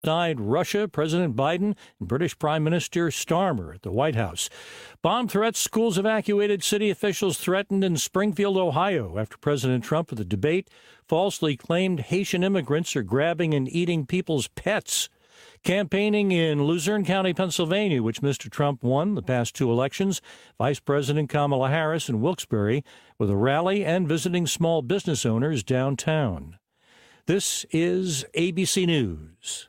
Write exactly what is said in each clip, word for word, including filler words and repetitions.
Side Russia, President Biden, and British Prime Minister Starmer at the White House. Bomb threats, schools evacuated, city officials threatened in Springfield, Ohio, after President Trump at the debate falsely claimed Haitian immigrants are grabbing and eating people's pets. Campaigning in Luzerne County, Pennsylvania, which Mister Trump won the past two elections, Vice President Kamala Harris in Wilkes-Barre with a rally and visiting small business owners downtown. This is A B C News.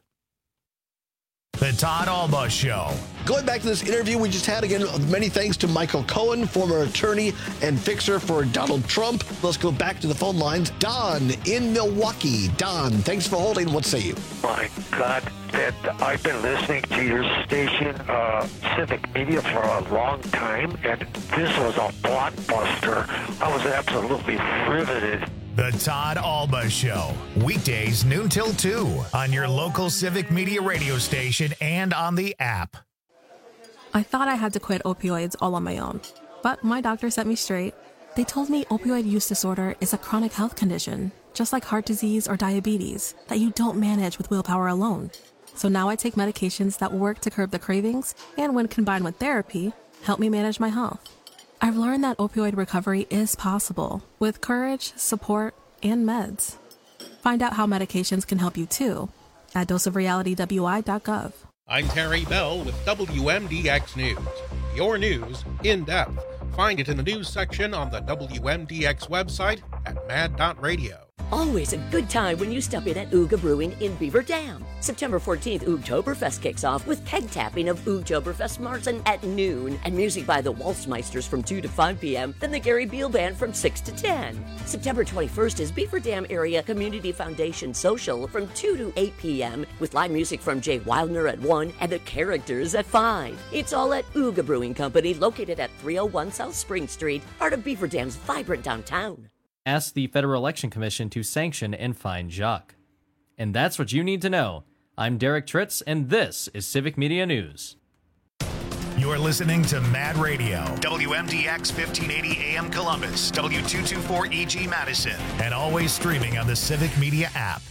The Todd Alba Show. Going back to this interview we just had, again, many thanks to Michael Cohen, former attorney and fixer for Donald Trump. Let's go back to the phone lines. Don in Milwaukee. Don, thanks for holding. What say you? My God, Ted, I've been listening to your station, uh, Civic Media, for a long time, and this was a blockbuster. I was absolutely riveted. The Todd Alba Show. Weekdays noon till two on your local Civic Media radio station and on the app. I thought I had to quit opioids all on my own, but my doctor set me straight. They told me opioid use disorder is a chronic health condition, just like heart disease or diabetes, that you don't manage with willpower alone. So now I take medications that work to curb the cravings and, when combined with therapy, help me manage my health. I've learned that opioid recovery is possible with courage, support, and meds. Find out how medications can help you too at dose of reality w i dot gov. I'm Terry Bell with W M D X News. Your news in depth. Find it in the news section on the W M D X website at mad dot radio. Always a good time when you stop in at Ooga Brewing in Beaver Dam. September fourteenth, Oogtoberfest kicks off with keg tapping of Oogtoberfest Marzen at noon and music by the Waltzmeisters from two to five p.m., then the Gary Beal Band from six to ten. September twenty-first is Beaver Dam Area Community Foundation Social from two to eight p.m. with live music from Jay Wildner at one and the Characters at five. It's all at Ooga Brewing Company, located at three oh one South Spring Street, part of Beaver Dam's vibrant downtown. Ask the Federal Election Commission to sanction and fine Jacques. And that's what you need to know. I'm Derek Tritz, and this is Civic Media News. You're listening to Mad Radio, W M D X fifteen eighty A M Columbus, W two twenty-four E G Madison, and always streaming on the Civic Media app.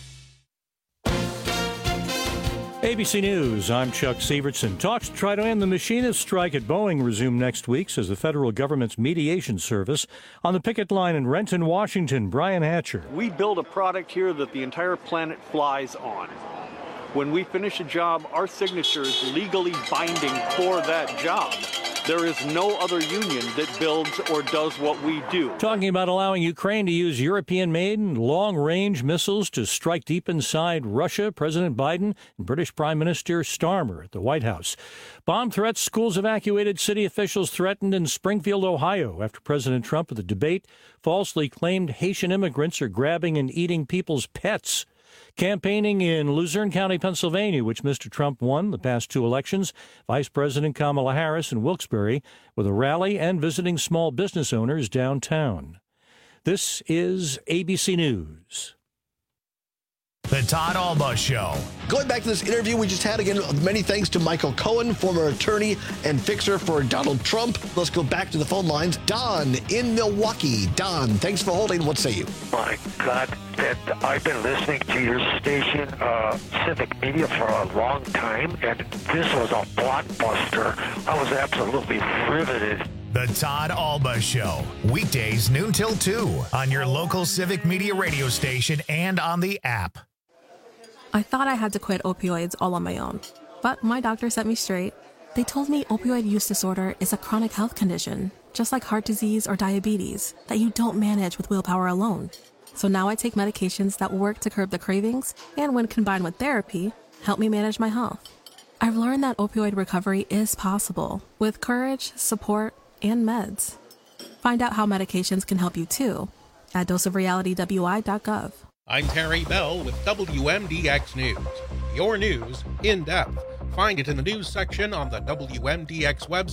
A B C News, I'm Chuck Sievertson. Talks to try to end the machinist strike at Boeing resume next week, says the federal government's mediation service. On the picket line in Renton, Washington, Brian Hatcher. We build a product here that the entire planet flies on. When we finish a job, our signature is legally binding for that job. There is no other union that builds or does what we do. Talking about allowing Ukraine to use European-made long-range missiles to strike deep inside Russia, President Biden and British Prime Minister Starmer at the White House. Bomb threats, schools evacuated, city officials threatened in Springfield, Ohio, after President Trump at the debate falsely claimed Haitian immigrants are grabbing and eating people's pets. Campaigning in Luzerne County, Pennsylvania, which Mister Trump won the past two elections, Vice President Kamala Harris in Wilkes-Barre with a rally and visiting small business owners downtown. This is A B C News. The Todd Alba Show. Going back to this interview we just had, again, many thanks to Michael Cohen, former attorney and fixer for Donald Trump. Let's go back to the phone lines. Don in Milwaukee. Don, thanks for holding. What say you? My God, Ted, I've been listening to your station, uh, Civic Media, for a long time, and this was a blockbuster. I was absolutely riveted. The Todd Alba Show. Weekdays noon till two on your local Civic Media radio station and on the app. I thought I had to quit opioids all on my own, but my doctor set me straight. They told me opioid use disorder is a chronic health condition, just like heart disease or diabetes, that you don't manage with willpower alone. So now I take medications that work to curb the cravings and, when combined with therapy, help me manage my health. I've learned that opioid recovery is possible with courage, support, and meds. Find out how medications can help you too at dose of reality w i dot gov. I'm Terry Bell with W M D X News. Your news in depth. Find it in the news section on the W M D X website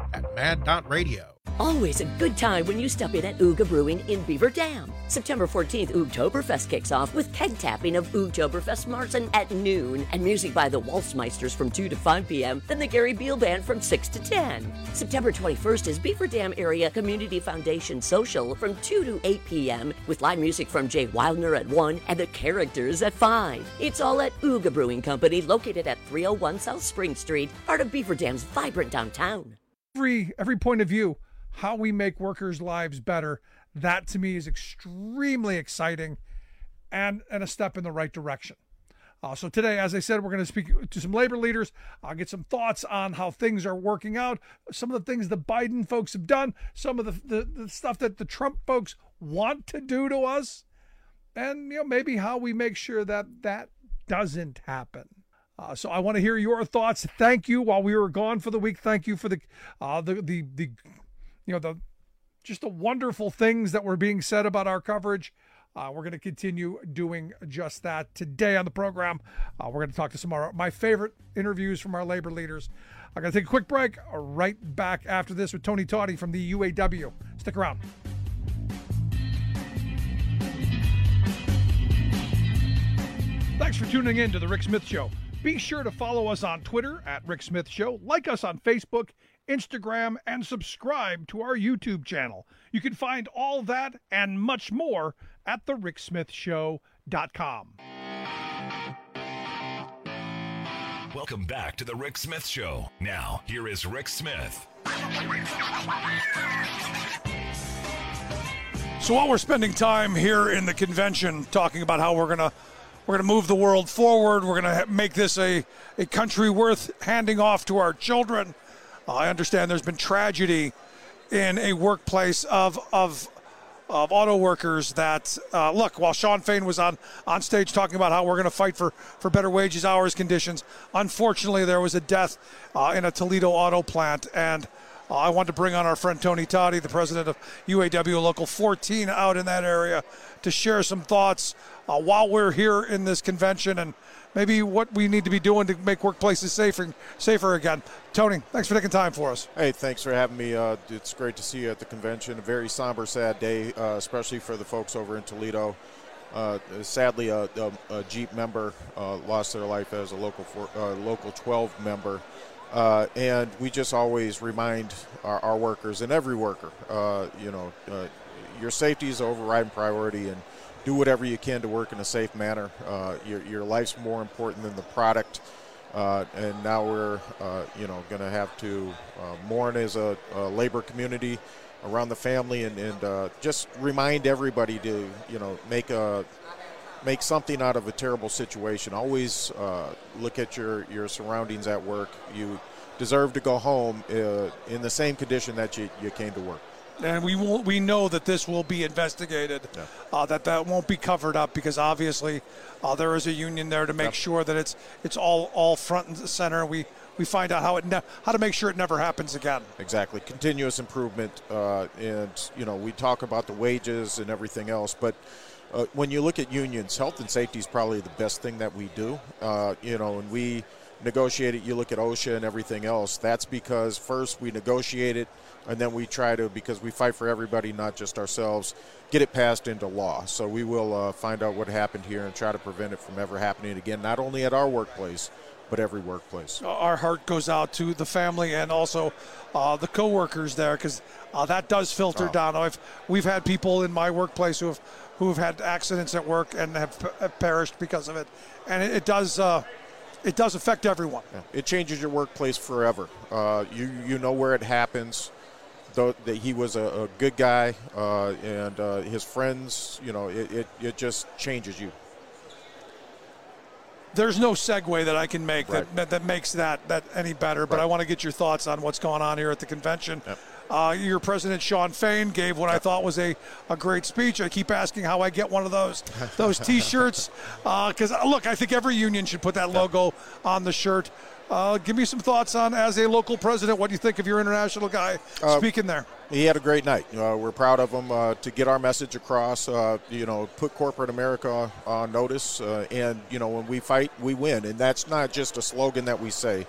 at mad dot radio. Always a good time when you stop in at Ooga Brewing in Beaver Dam. September fourteenth, Oogtoberfest kicks off with keg tapping of Oogtoberfest Marzen at noon and music by the Waltzmeisters from two to five p.m., then the Gary Beal Band from six to ten. September twenty-first is Beaver Dam Area Community Foundation Social from two to eight p.m. with live music from Jay Wildner at one and the Characters at five. It's all at Ooga Brewing Company, located at three oh one South Spring Street, part of Beaver Dam's vibrant downtown. Every, every point of view, how we make workers' lives better, that to me is extremely exciting and, and a step in the right direction. Uh, so today, as I said, we're going to speak to some labor leaders. I'll get some thoughts on how things are working out, some of the things the Biden folks have done, some of the, the, the stuff that the Trump folks want to do to us, and you know maybe how we make sure that that doesn't happen. Uh, so I want to hear your thoughts. Thank you while we were gone for the week. Thank you for the uh, the the the you know the just the wonderful things that were being said about our coverage. Uh, we're going to continue doing just that today on the program. Uh, we're going to talk to some of our, my favorite interviews from our labor leaders. I'm going to take a quick break. Right back after this with Tony Toddy from the U A W. Stick around. Thanks for tuning in to The Rick Smith Show. Be sure to follow us on Twitter at Rick Smith Show, like us on Facebook, Instagram, and subscribe to our YouTube channel. You can find all that and much more at the rick smith show dot com. Welcome back to The Rick Smith Show. Now, here is Rick Smith. So while we're spending time here in the convention talking about how we're going to We're going to move the world forward. We're going to make this a, a country worth handing off to our children. Uh, I understand there's been tragedy in a workplace of of, of auto workers that, uh, look, while Sean Fain was on, on stage talking about how we're going to fight for, for better wages, hours, conditions, unfortunately there was a death uh, in a Toledo auto plant. And uh, I want to bring on our friend Tony Toddy, the president of U A W Local fourteen, out in that area to share some thoughts Uh, while we're here in this convention and maybe what we need to be doing to make workplaces safer, safer again. Tony, thanks for taking time for us. Hey, thanks for having me. Uh, it's great to see you at the convention. A very somber, sad day, uh, especially for the folks over in Toledo. Uh, sadly, a, a, a Jeep member uh, lost their life as a local for, uh, local twelve member. Uh, and we just always remind our, our workers and every worker, uh, you know, uh, your safety is an overriding priority, and do whatever you can to work in a safe manner. Uh, your, your life's more important than the product. Uh, and now we're, uh, you know, going to have to uh, mourn as a, a labor community around the family, and, and uh, just remind everybody to, you know, make a make something out of a terrible situation. Always uh, look at your, your surroundings at work. You deserve to go home uh, in the same condition that you, you came to work. And we will, we know that this will be investigated, yeah. uh, that that won't be covered up, because obviously uh, there is a union there to make yep. sure that it's it's all, all front and center. We we find out how it ne- how to make sure it never happens again. Exactly, continuous improvement, uh, and you know we talk about the wages and everything else, but uh, when you look at unions, health and safety is probably the best thing that we do. Uh, you know, and we negotiate it. You look at OSHA and everything else. That's because first we negotiate it, and then we try to, because we fight for everybody, not just ourselves, get it passed into law. So we will uh, find out what happened here and try to prevent it from ever happening again, not only at our workplace, but every workplace. Our heart goes out to the family and also uh, the coworkers there, because uh, that does filter oh. down. I've, we've had people in my workplace who have who have had accidents at work and have, have perished because of it, and it, it does uh, it does affect everyone. Yeah. It changes your workplace forever. Uh, you you know where it happens. Though that he was a, a good guy, uh, and uh, his friends, you know, it, it, it just changes you. There's no segue that I can make right. that, that makes that that any better, but right. I want to get your thoughts on what's going on here at the convention. Yep. Uh, your president, Sean Fain, gave what yep. I thought was a, a great speech. I keep asking how I get one of those those T-shirts, because, uh, look, I think every union should put that logo yep. on the shirt. Uh, give me some thoughts on, as a local president, what do you think of your international guy uh, speaking there? He had a great night. Uh, we're proud of him uh, to get our message across, uh, you know, put corporate America on notice. Uh, and, you know, when we fight, we win. And that's not just a slogan that we say.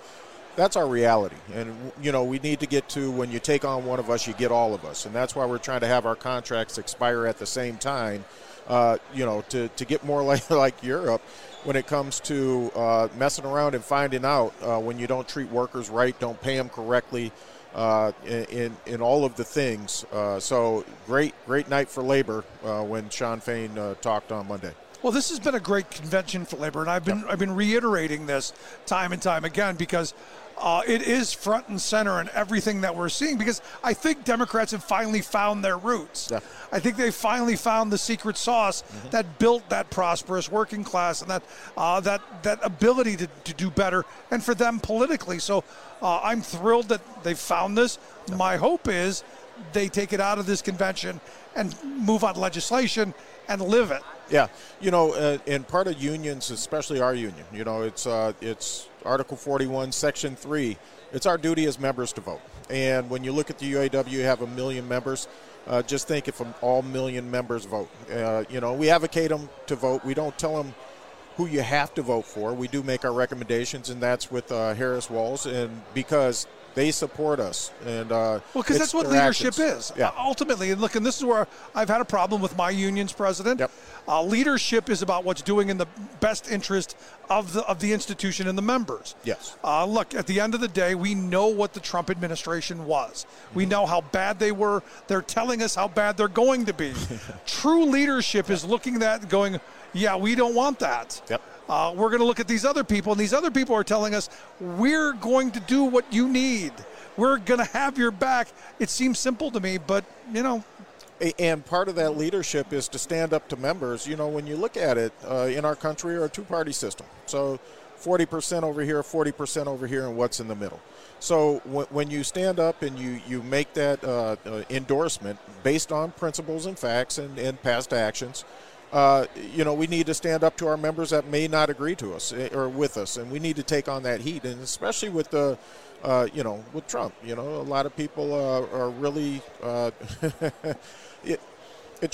That's our reality. And, you know, we need to get to when you take on one of us, you get all of us. And that's why we're trying to have our contracts expire at the same time, uh, you know, to, to get more like, like Europe when it comes to uh, messing around and finding out uh, when you don't treat workers right, don't pay them correctly, uh, in, in all of the things. Uh, so great, great night for labor uh, when Shawn Fain uh, talked on Monday. Well, this has been a great convention for labor, and I've been I've been reiterating this time and time again because uh, it is front and center in everything that we're seeing. Because I think Democrats have finally found their roots. Yeah. I think they finally found the secret sauce mm-hmm. that built that prosperous working class and that uh, that that ability to, to do better, and for them politically. So uh, I'm thrilled that they found this. Yeah. My hope is they take it out of this convention and move on legislation and live it. Yeah, you know, uh, and part of unions, especially our union, you know, it's uh, it's Article forty-one, Section three. It's our duty as members to vote. And when you look at the U A W, you have a million members. Uh, just think if all million members vote. Uh, you know, we advocate them to vote. We don't tell them who you have to vote for. We do make our recommendations, and that's with uh, Harris Walls, and because they support us. And uh, well, because that's what leadership is. Yeah. Uh, ultimately, and look, and this is where I've had a problem with my union's president. Yep. Uh, leadership is about what's doing in the best interest of the of the institution and the members. Yes. Uh, look, at the end of the day, we know what the Trump administration was. Mm-hmm. We know how bad they were. They're telling us how bad they're going to be. True leadership yep. is looking at that and going, yeah, we don't want that. Yep. Uh, we're going to look at these other people, and these other people are telling us, we're going to do what you need. We're going to have your back. It seems simple to me, but, you know. And part of that leadership is to stand up to members. You know, when you look at it, uh, in our country, we're a two-party system. So forty percent over here, forty percent over here, and what's in the middle. So w- when you stand up and you, you make that uh, uh, endorsement based on principles and facts and, and past actions, Uh, you know, we need to stand up to our members that may not agree to us or with us, and we need to take on that heat, and especially with the, uh, you know, with Trump. You know, a lot of people uh, are really, uh, it, it,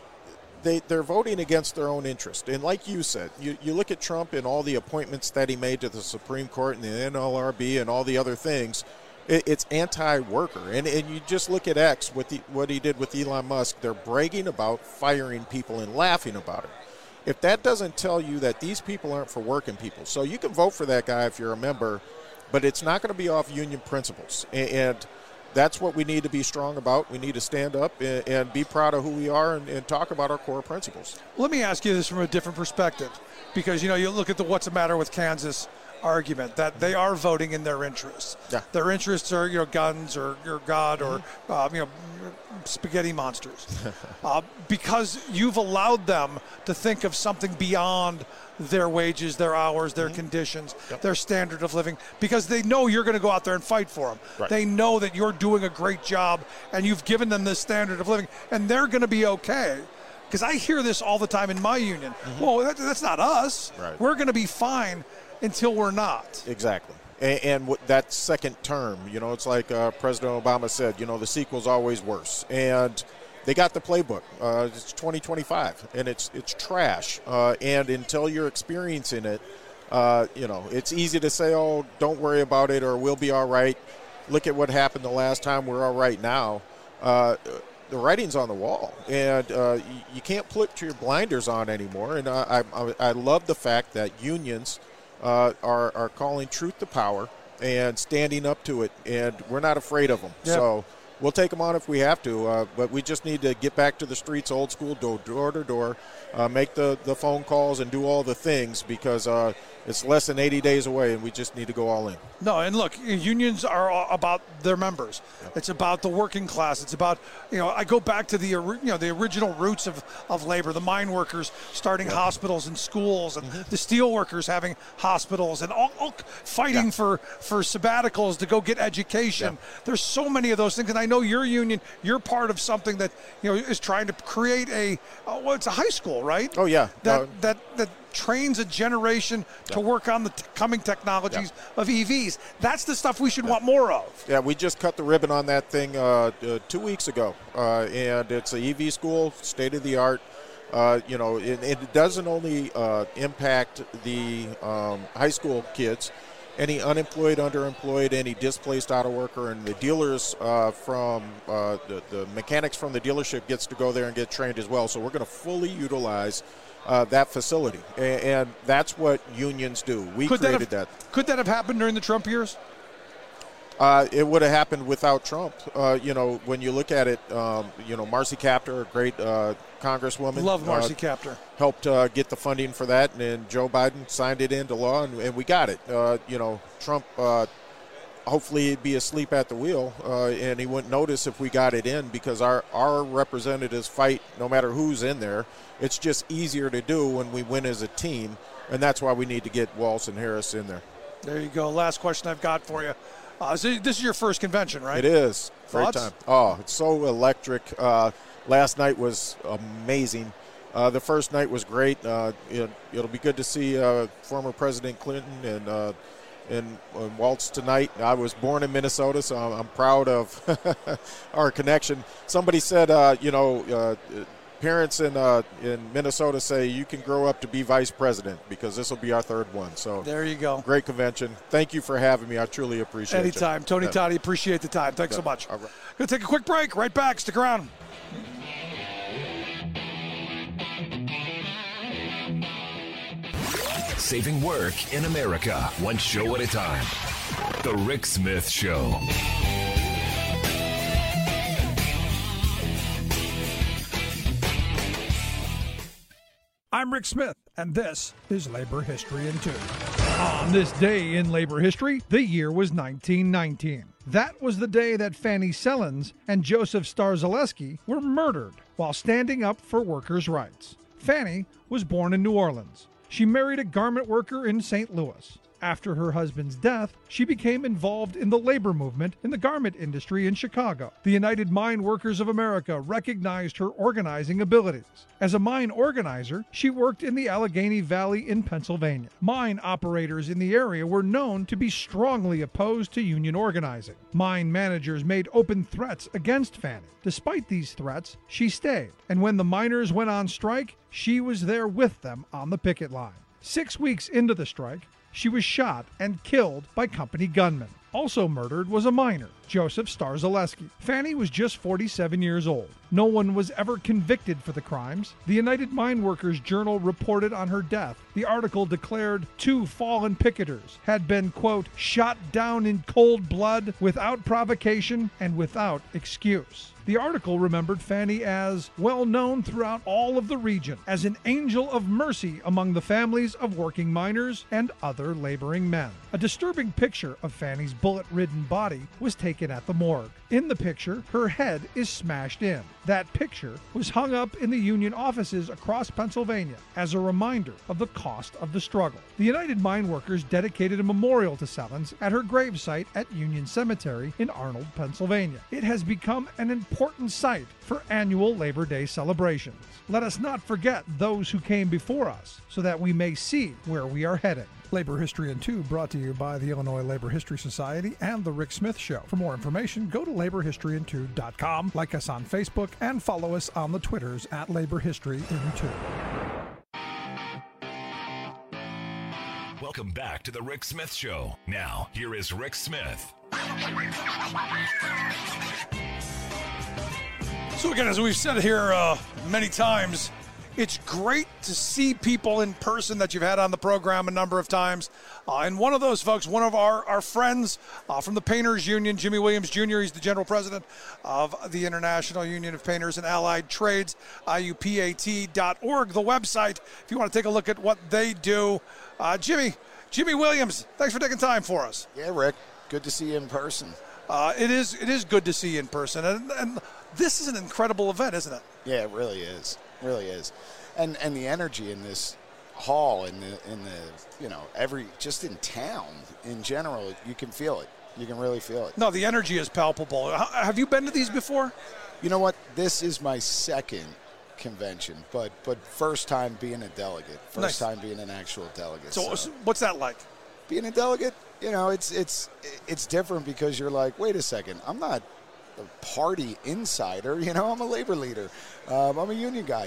they they're voting against their own interest. And like you said, you, you look at Trump and all the appointments that he made to the Supreme Court and the N L R B and all the other things. It's anti-worker, and and you just look at X, with the, what he did with Elon Musk. They're bragging about firing people and laughing about it. If that doesn't tell you that these people aren't for working people, so you can vote for that guy if you're a member, but it's not going to be off union principles, and, and that's what we need to be strong about. We need to stand up and, and be proud of who we are and, and talk about our core principles. Let me ask you this from a different perspective, because you know you look at the what's the matter with Kansas argument that they are voting in their interests. Yeah. Their interests are, you know, guns or your God or, mm-hmm. uh, you know, spaghetti monsters. uh, because you've allowed them to think of something beyond their wages, their hours, their mm-hmm. conditions, yep. their standard of living, because they know you're going to go out there and fight for them. Right. They know that you're doing a great job and you've given them this standard of living, and they're going to be okay. Because I hear this all the time in my union. Mm-hmm. Well, that, that's not us. Right. We're going to be fine until we're not. Exactly. And, and w- that second term, you know, it's like uh, President Obama said, you know, the sequel's always worse. And they got the playbook. Uh, it's twenty twenty-five, and it's it's trash. Uh, and until you're experiencing it, uh, you know, it's easy to say, oh, don't worry about it, or we'll be all right. Look at what happened the last time. We're all right now. Uh, the writing's on the wall, and uh, you, you can't put your blinders on anymore. And I, I, I love the fact that unions uh, are, are calling truth to power and standing up to it, and we're not afraid of them. Yep. So we'll take them on if we have to, uh, but we just need to get back to the streets, old school, door, door to door, uh, make the, the phone calls and do all the things, because uh, it's less than eighty days away, and we just need to go all in. No, and look, unions are about their members. Yep. It's about the working class. It's about, you know, I go back to the, you know, the original roots of, of labor, the mine workers starting yep. hospitals and schools, and mm-hmm. the steel workers having hospitals, and all, all fighting yep. for, for sabbaticals to go get education. Yep. There's so many of those things, and I know your union, you're part of something that, you know, is trying to create a, uh, well, it's a high school, right? Oh, yeah. That, uh, that, that, trains a generation to yeah. work on the t- coming technologies yeah. of E Vs. That's the stuff we should yeah. want more of. Yeah, we just cut the ribbon on that thing uh, uh, two weeks ago, uh, and it's an E V school, state of the art. Uh, you know, it, it doesn't only uh, impact the um, high school kids. any unemployed, underemployed, any displaced auto worker, and the dealers uh, from uh, the, the mechanics from the dealership gets to go there and get trained as well. So we're going to fully utilize uh, that facility, and, and that's what unions do. We could created that, have, that. Could that have happened during the Trump years? Uh, it would have happened without Trump. Uh, you know, when you look at it, um, you know, Marcy Kaptur, a great uh, congresswoman. Love Marcy uh, Kaptur. Helped uh, get the funding for that, and then Joe Biden signed it into law, and, and we got it. Uh, you know, Trump, uh, hopefully he'd be asleep at the wheel, uh, and he wouldn't notice if we got it in, because our, our representatives fight no matter who's in there. It's just easier to do when we win as a team, and that's why we need to get Walz and Harris in there. There you go. Last question I've got for you. Uh, so this is your first convention, right? It is. Great Thoughts? time. Oh, it's so electric. Uh, last night was amazing. Uh, the first night was great. Uh, it, it'll be good to see uh, former President Clinton and, uh, and and Walz tonight. I was born in Minnesota, so I'm, I'm proud of our connection. Somebody said, uh, you know, uh, parents in uh, in Minnesota say you can grow up to be vice president, because this will be our third one. So there you go. Great convention. Thank you for having me. I truly appreciate it. Anytime. Tony yeah. Toddy, appreciate the time. Thanks yeah. so much. All right. Going to take a quick break. Right back. Stick around. Saving work in America, one show at a time. The Rick Smith Show. I'm Rick Smith, and this is Labor History in Two. On this day in labor history, the year was nineteen nineteen. That was the day that Fanny Sellens and Joseph Starzaleski were murdered while standing up for workers' rights. Fanny was born in New Orleans. She married a garment worker in Saint Louis. After her husband's death, she became involved in the labor movement in the garment industry in Chicago. The United Mine Workers of America recognized her organizing abilities. As a mine organizer, she worked in the Allegheny Valley in Pennsylvania. Mine operators in the area were known to be strongly opposed to union organizing. Mine managers made open threats against Fanny. Despite these threats, she stayed, and when the miners went on strike, she was there with them on the picket line. Six weeks into the strike, she was shot and killed by company gunmen. Also murdered was a miner, Joseph Starzaleski. Fanny was just forty-seven years old. No one was ever convicted for the crimes. The United Mine Workers Journal reported on her death. The article declared two fallen picketers had been, quote, shot down in cold blood without provocation and without excuse. The article remembered Fanny as well known throughout all of the region as an angel of mercy among the families of working miners and other laboring men. A disturbing picture of Fanny's bullet-ridden body was taken at the morgue. In the picture, her head is smashed in. That picture was hung up in the union offices across Pennsylvania as a reminder of the cost of the struggle. The United Mine Workers dedicated a memorial to Sellens at her gravesite at Union Cemetery in Arnold, Pennsylvania. It has become an important site for annual Labor Day celebrations. Let us not forget those who came before us so that we may see where we are heading. Labor History in Two brought to you by the Illinois Labor History Society and The Rick Smith Show. For more information, go to labor history in two dot com, like us on Facebook, and follow us on the Twitters at Labor History in Two. Welcome back to The Rick Smith Show. Now, here is Rick Smith. So again, as we've said here uh, many times, it's great to see people in person that you've had on the program a number of times. Uh, and one of those folks, one of our, our friends uh, from the Painters Union, Jimmy Williams Junior, he's the general president of the International Union of Painters and Allied Trades, I U P A T dot org, the website, if you want to take a look at what they do. Uh, Jimmy, Jimmy Williams, thanks for taking time for us. Yeah, Rick, good to see you in person. Uh, it is it is good to see you in person. And, and this is an incredible event, isn't it? Yeah, it really is. Really is. And and the energy in this hall, in the in the you know every just in town in general, you can feel it. You can really feel it. No, the energy is palpable. Have you been to these before? You know what? This is my second convention, but but first time being a delegate. First Nice. time being an actual delegate. So, so what's that like? Being a delegate, you know, it's it's it's different because you're like, wait a second, I'm not a party insider. You know, I'm a labor leader. Um, I'm a union guy.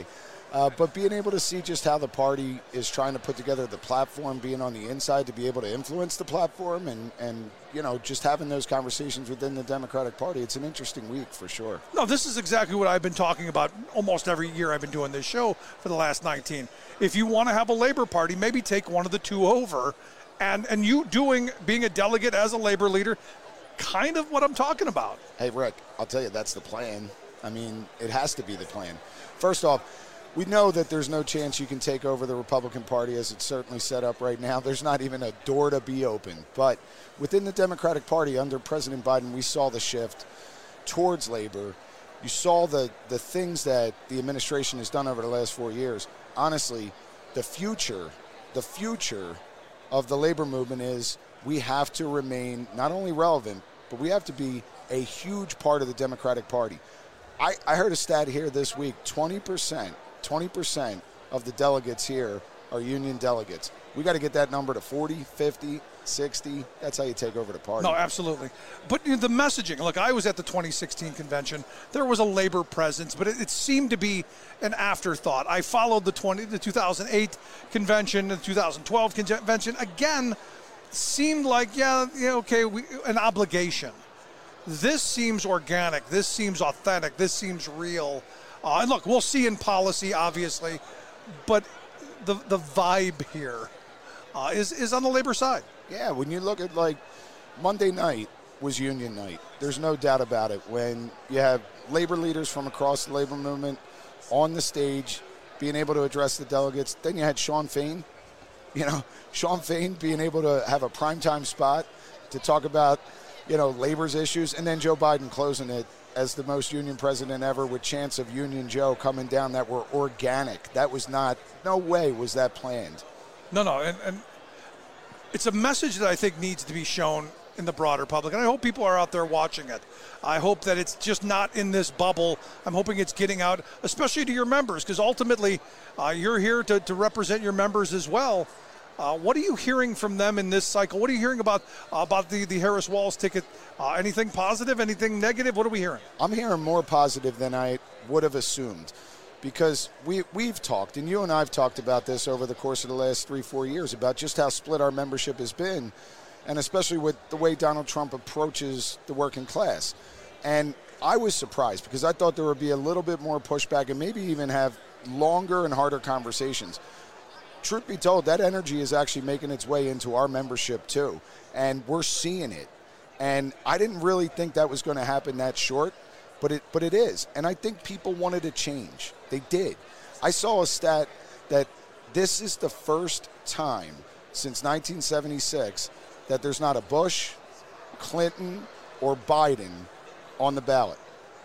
Uh, but being able to see just how the party is trying to put together the platform, being on the inside to be able to influence the platform and, and you know, just having those conversations within the Democratic Party, it's an interesting week for sure. No, this is exactly what I've been talking about almost every year I've been doing this show for the last nineteen. If you want to have a Labor Party, maybe take one of the two over. And, and you doing, being a delegate as a Labor leader, kind of what I'm talking about. Hey, Rick, I'll tell you, that's the plan. I mean, it has to be the plan. First off, we know that there's no chance you can take over the Republican Party as it's certainly set up right now. There's not even a door to be open. But within the Democratic Party under President Biden, we saw the shift towards labor. You saw the, the things that the administration has done over the last four years. Honestly, the future, the future of the labor movement is we have to remain not only relevant, but we have to be a huge part of the Democratic Party. I, I heard a stat here this week, twenty percent. twenty percent of the delegates here are union delegates. We got to get that number to forty, fifty, sixty. That's how you take over the party. No, absolutely. But you know, the messaging, look, I was at the twenty sixteen convention. There was a labor presence, but it, it seemed to be an afterthought. I followed the twenty, the two thousand eight convention, the two thousand twelve convention. Again, seemed like, yeah, yeah okay, we, an obligation. This seems organic. This seems authentic. This seems real. Uh, and look, we'll see in policy, obviously, but the the vibe here uh, is is on the labor side. Yeah, when you look at, like, Monday night was union night. There's no doubt about it. When you have labor leaders from across the labor movement on the stage being able to address the delegates, then you had Shawn Fain. You know, Shawn Fain being able to have a primetime spot to talk about, you know, labor's issues, and then Joe Biden closing it as the most union president ever with chants of Union Joe coming down that were organic. That was not, no way was that planned. No, no, and, and it's a message that I think needs to be shown in the broader public, and I hope people are out there watching it. I hope that it's just not in this bubble. I'm hoping it's getting out, especially to your members, because ultimately uh, you're here to, to represent your members as well. Uh, what are you hearing from them in this cycle? What are you hearing about uh, about the, the Harris Walz ticket? Uh, anything positive? Anything negative? What are we hearing? I'm hearing more positive than I would have assumed, because we, we've talked, and you and I have talked about this over the course of the last three, four years, about just how split our membership has been, and especially with the way Donald Trump approaches the working class. And I was surprised, because I thought there would be a little bit more pushback and maybe even have longer and harder conversations. Truth be told, that energy is actually making its way into our membership too, and we're seeing it. And I didn't really think that was going to happen that short, but it but it is. And I think people wanted a change. They did. I saw a stat that this is the first time since nineteen seventy-six that there's not a Bush, Clinton, or Biden on the ballot.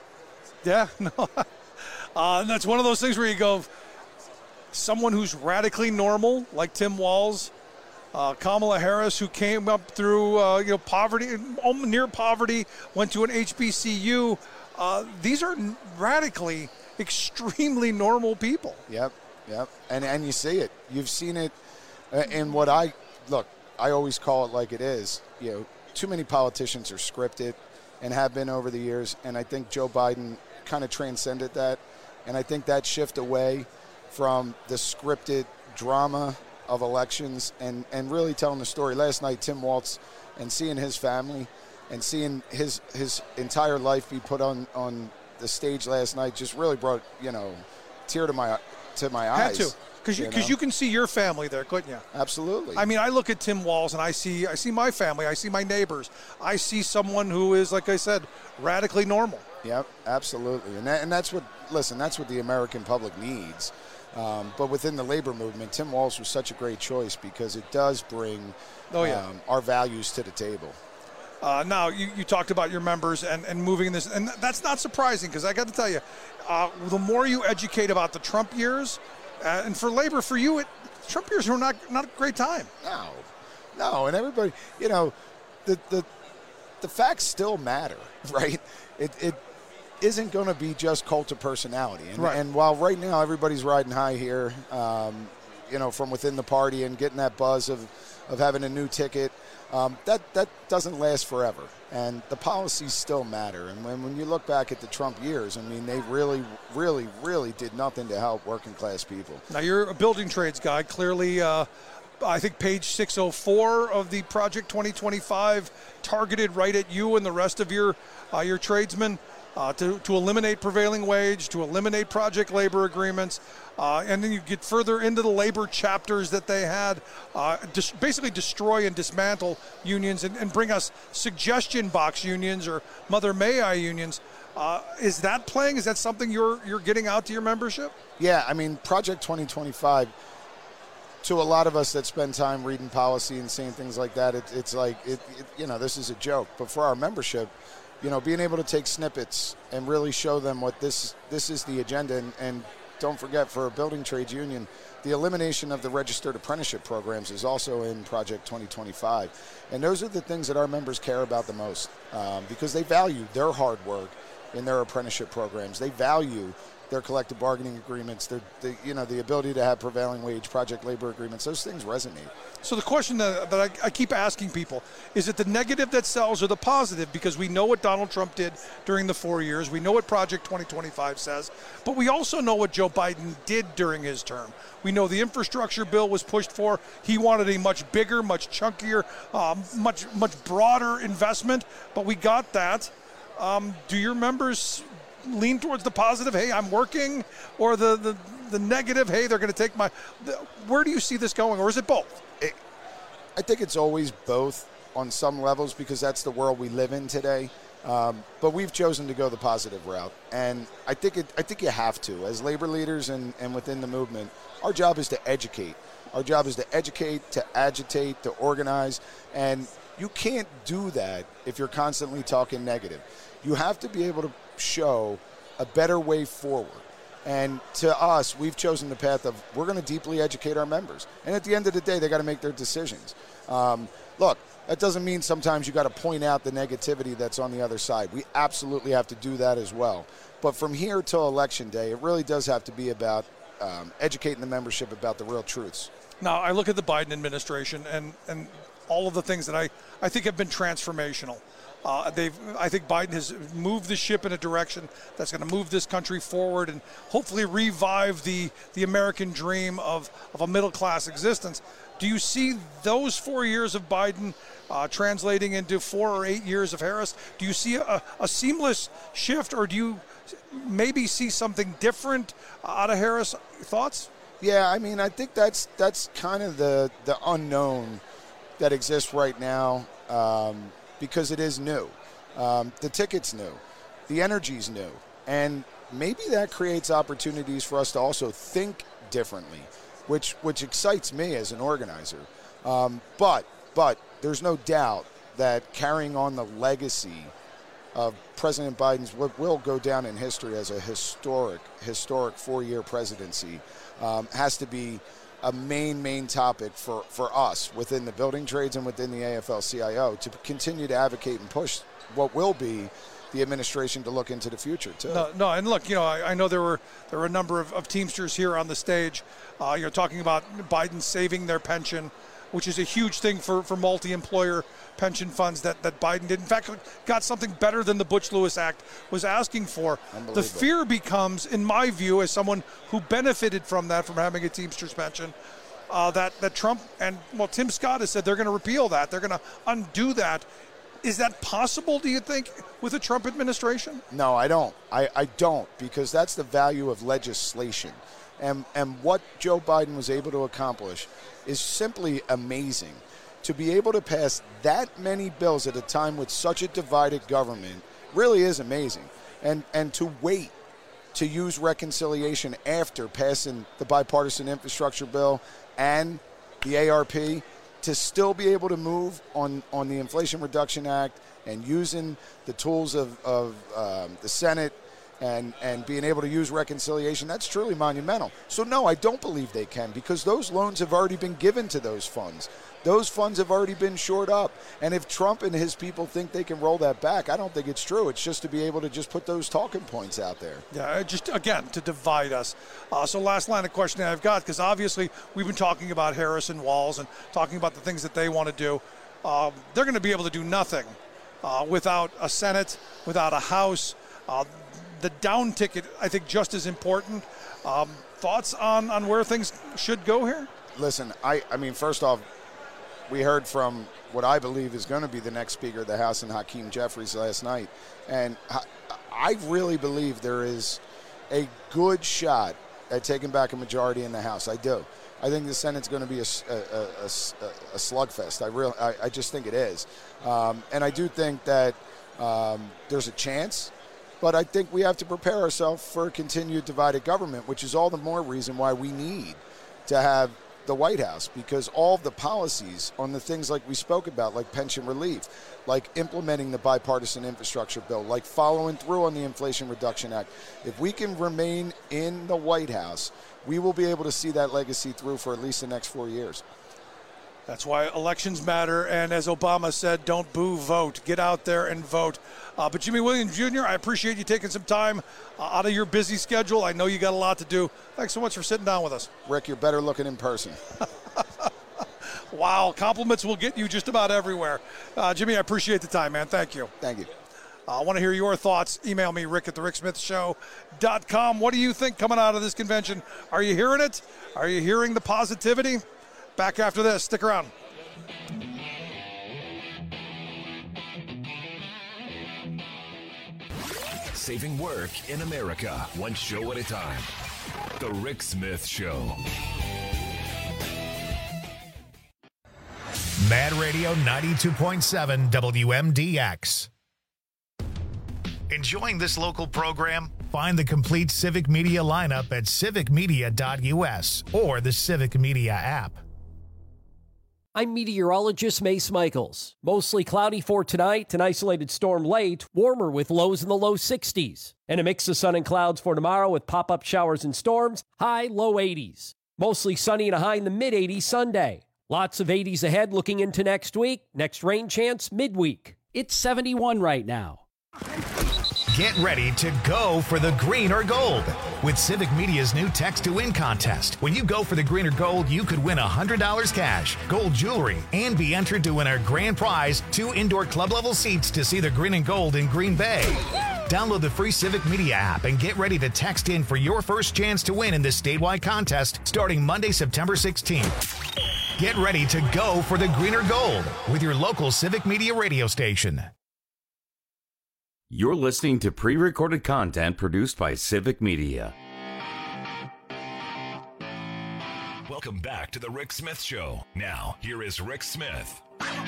Yeah, no. uh, and that's one of those things where you go, someone who's radically normal, like Tim Walz, uh, Kamala Harris, who came up through uh, you know poverty, near poverty, went to an H B C U. Uh, these are radically, extremely normal people. Yep, yep, and and you see it. You've seen it in what I look. I always call it like it is. You know, too many politicians are scripted, and have been over the years. And I think Joe Biden kind of transcended that, and I think that shift away from the scripted drama of elections and, and really telling the story. Last night, Tim Walz, and seeing his family and seeing his his entire life be put on, on the stage last night just really brought, you know, tear to my to my eyes. Had to, because you, you, you can see your family there, couldn't you? Absolutely. I mean, I look at Tim Walz and I see I see my family, I see my neighbors, I see someone who is, like I said, radically normal. Yep, absolutely, and that, and that's what listen, that's what the American public needs. Um, but within the labor movement, Tim Walz was such a great choice because it does bring oh, yeah. um, our values to the table. Uh, now, you, you talked about your members and, and moving this, and that's not surprising because I got to tell you, uh, the more you educate about the Trump years, uh, and for labor, for you, it, Trump years were not not a great time. No, no, and everybody, you know, the the the facts still matter, right? It it isn't going to be just cult of personality. And, right. and while right now everybody's riding high here, um, you know, from within the party and getting that buzz of, of having a new ticket, Um, that, that doesn't last forever, and the policies still matter. And when, when you look back at the Trump years, I mean, they really, really, really did nothing to help working class people. Now, you're a building trades guy. Clearly, uh, I think page six oh four of the Project twenty twenty-five targeted right at you and the rest of your uh, your tradesmen. Uh, to, to eliminate prevailing wage, to eliminate project labor agreements, uh, and then you get further into the labor chapters that they had, uh, dis- basically destroy and dismantle unions and, and bring us suggestion box unions or Mother May I unions. Uh, is that playing? Is that something you're you're getting out to your membership? Yeah, I mean, Project twenty twenty-five, to a lot of us that spend time reading policy and saying things like that, it, it's like, it, it, you know, this is a joke. But for our membership, you know, being able to take snippets and really show them what this this is the agenda. And, and don't forget, for a building trades union, the elimination of the registered apprenticeship programs is also in Project twenty twenty-five. And those are the things that our members care about the most, um, because they value their hard work in their apprenticeship programs. They value their collective bargaining agreements, their, the, you know, the ability to have prevailing wage, project labor agreements. Those things resonate. So the question that, that I, I keep asking people, is it the negative that sells or the positive? Because we know what Donald Trump did during the four years. We know what Project twenty twenty-five says. But we also know what Joe Biden did during his term. We know the infrastructure bill was pushed for. He wanted a much bigger, much chunkier, um, much, much broader investment. But we got that. Um, do your members lean towards the positive, hey, I'm working, or the, the, the negative, hey, they're going to take my the, – where do you see this going, or is it both? It, I think it's always both on some levels, because that's the world we live in today. Um, but we've chosen to go the positive route. And I think it, I think you have to. As labor leaders and, and within the movement, our job is to educate. Our job is to educate, to agitate, to organize. And you can't do that if you're constantly talking negative. You have to be able to show a better way forward. And to us, we've chosen the path of we're going to deeply educate our members. And at the end of the day, they got to make their decisions. Um, look, that doesn't mean sometimes you got to point out the negativity that's on the other side. We absolutely have to do that as well. But from here till Election Day, it really does have to be about um, educating the membership about the real truths. Now, I look at the Biden administration and, and all of the things that I, I think have been transformational. Uh, they've, I think Biden has moved the ship in a direction that's going to move this country forward and hopefully revive the, the American dream of, of a middle-class existence. Do you see those four years of Biden uh, translating into four or eight years of Harris? Do you see a, a seamless shift, or do you maybe see something different out of Harris? Thoughts? Yeah, I mean, I think that's that's kind of the, the unknown that exists right now. Um, because it is new. Um, the ticket's new. The energy's new. And maybe that creates opportunities for us to also think differently, which which excites me as an organizer. Um, but but there's no doubt that carrying on the legacy of President Biden's what will go down in history as a historic, historic four-year presidency um, has to be a main, main topic for, for us within the building trades and within the A F L C I O to continue to advocate and push what will be the administration to look into the future, too. No, no, and look, you know, I, I know there were there were a number of, of Teamsters here on the stage. Uh, you're talking about Biden saving their pension, which is a huge thing for, for multi-employer pension funds that, that Biden did. In fact, got something better than the Butch-Lewis Act was asking for. The fear becomes, in my view, as someone who benefited from that, from having a Teamsters pension, uh, that, that Trump and, well, Tim Scott has said they're going to repeal that. They're going to undo that. Is that possible, do you think, with the Trump administration? No, I don't. I, I don't, because that's the value of legislation. And, and what Joe Biden was able to accomplish is simply amazing. To be able to pass that many bills at a time with such a divided government really is amazing. And, and to wait to use reconciliation after passing the bipartisan infrastructure bill and the A R P, to still be able to move on, on the Inflation Reduction Act and using the tools of, of um, the Senate and, and being able to use reconciliation, that's truly monumental. So, no, I don't believe they can, because those loans have already been given to those funds. Those funds have already been shored up. And if Trump and his people think they can roll that back, I don't think it's true. It's just to be able to just put those talking points out there. Yeah, just, again, to divide us. Uh, so last line of questioning I've got, because obviously we've been talking about Harris and Walz and talking about the things that they want to do. um, they're going to be able to do nothing uh, without a Senate, without a House. Uh, the down ticket, I think, just as important. Um, thoughts on, on where things should go here? Listen, I, I mean, first off, we heard from what I believe is going to be the next Speaker of the House, and Hakeem Jeffries last night. And I, I really believe there is a good shot at taking back a majority in the House. I do. I think the Senate's going to be a, a, a, a slugfest. I, real, I, I just think it is. Um, and I do think that um, there's a chance, but I think we have to prepare ourselves for a continued divided government, which is all the more reason why we need to have the White House, because all of the policies on the things like we spoke about, like pension relief, like implementing the bipartisan infrastructure bill, like following through on the Inflation Reduction Act, if we can remain in the White House, we will be able to see that legacy through for at least the next four years. That's why elections matter, and as Obama said, don't boo, vote. Get out there and vote. Uh, but Jimmy Williams Junior, I appreciate you taking some time uh, out of your busy schedule. I know you got a lot to do. Thanks so much for sitting down with us. Rick, you're better looking in person. Wow, compliments will get you just about everywhere. Uh, Jimmy, I appreciate the time, man. Thank you. Thank you. Uh, I want to hear your thoughts. Email me, rick at the rick smith show dot com. What do you think coming out of this convention? Are you hearing it? Are you hearing the positivity? Back after this. Stick around. Saving work in America, one show at a time. The Rick Smith Show. Mad Radio ninety-two point seven W M D X. Enjoying this local program? Find the complete Civic Media lineup at civic media dot U S or the Civic Media app. I'm meteorologist Mace Michaels. Mostly cloudy for tonight, an isolated storm late, warmer with lows in the low sixties. And a mix of sun and clouds for tomorrow with pop-up showers and storms, high low eighties. Mostly sunny and a high in the mid eighties Sunday. Lots of eighties ahead looking into next week. Next rain chance midweek. It's seventy-one right now. Get ready to go for the green or gold with Civic Media's new Text to Win contest. When you go for the green or gold, you could win one hundred dollars cash, gold jewelry, and be entered to win our grand prize, two indoor club-level seats to see the green and gold in Green Bay. Download the free Civic Media app and get ready to text in for your first chance to win in this statewide contest starting Monday, September sixteenth. Get ready to go for the green or gold with your local Civic Media radio station. You're listening to pre-recorded content produced by Civic Media. Welcome back to the Rick Smith Show. Now, here is Rick Smith.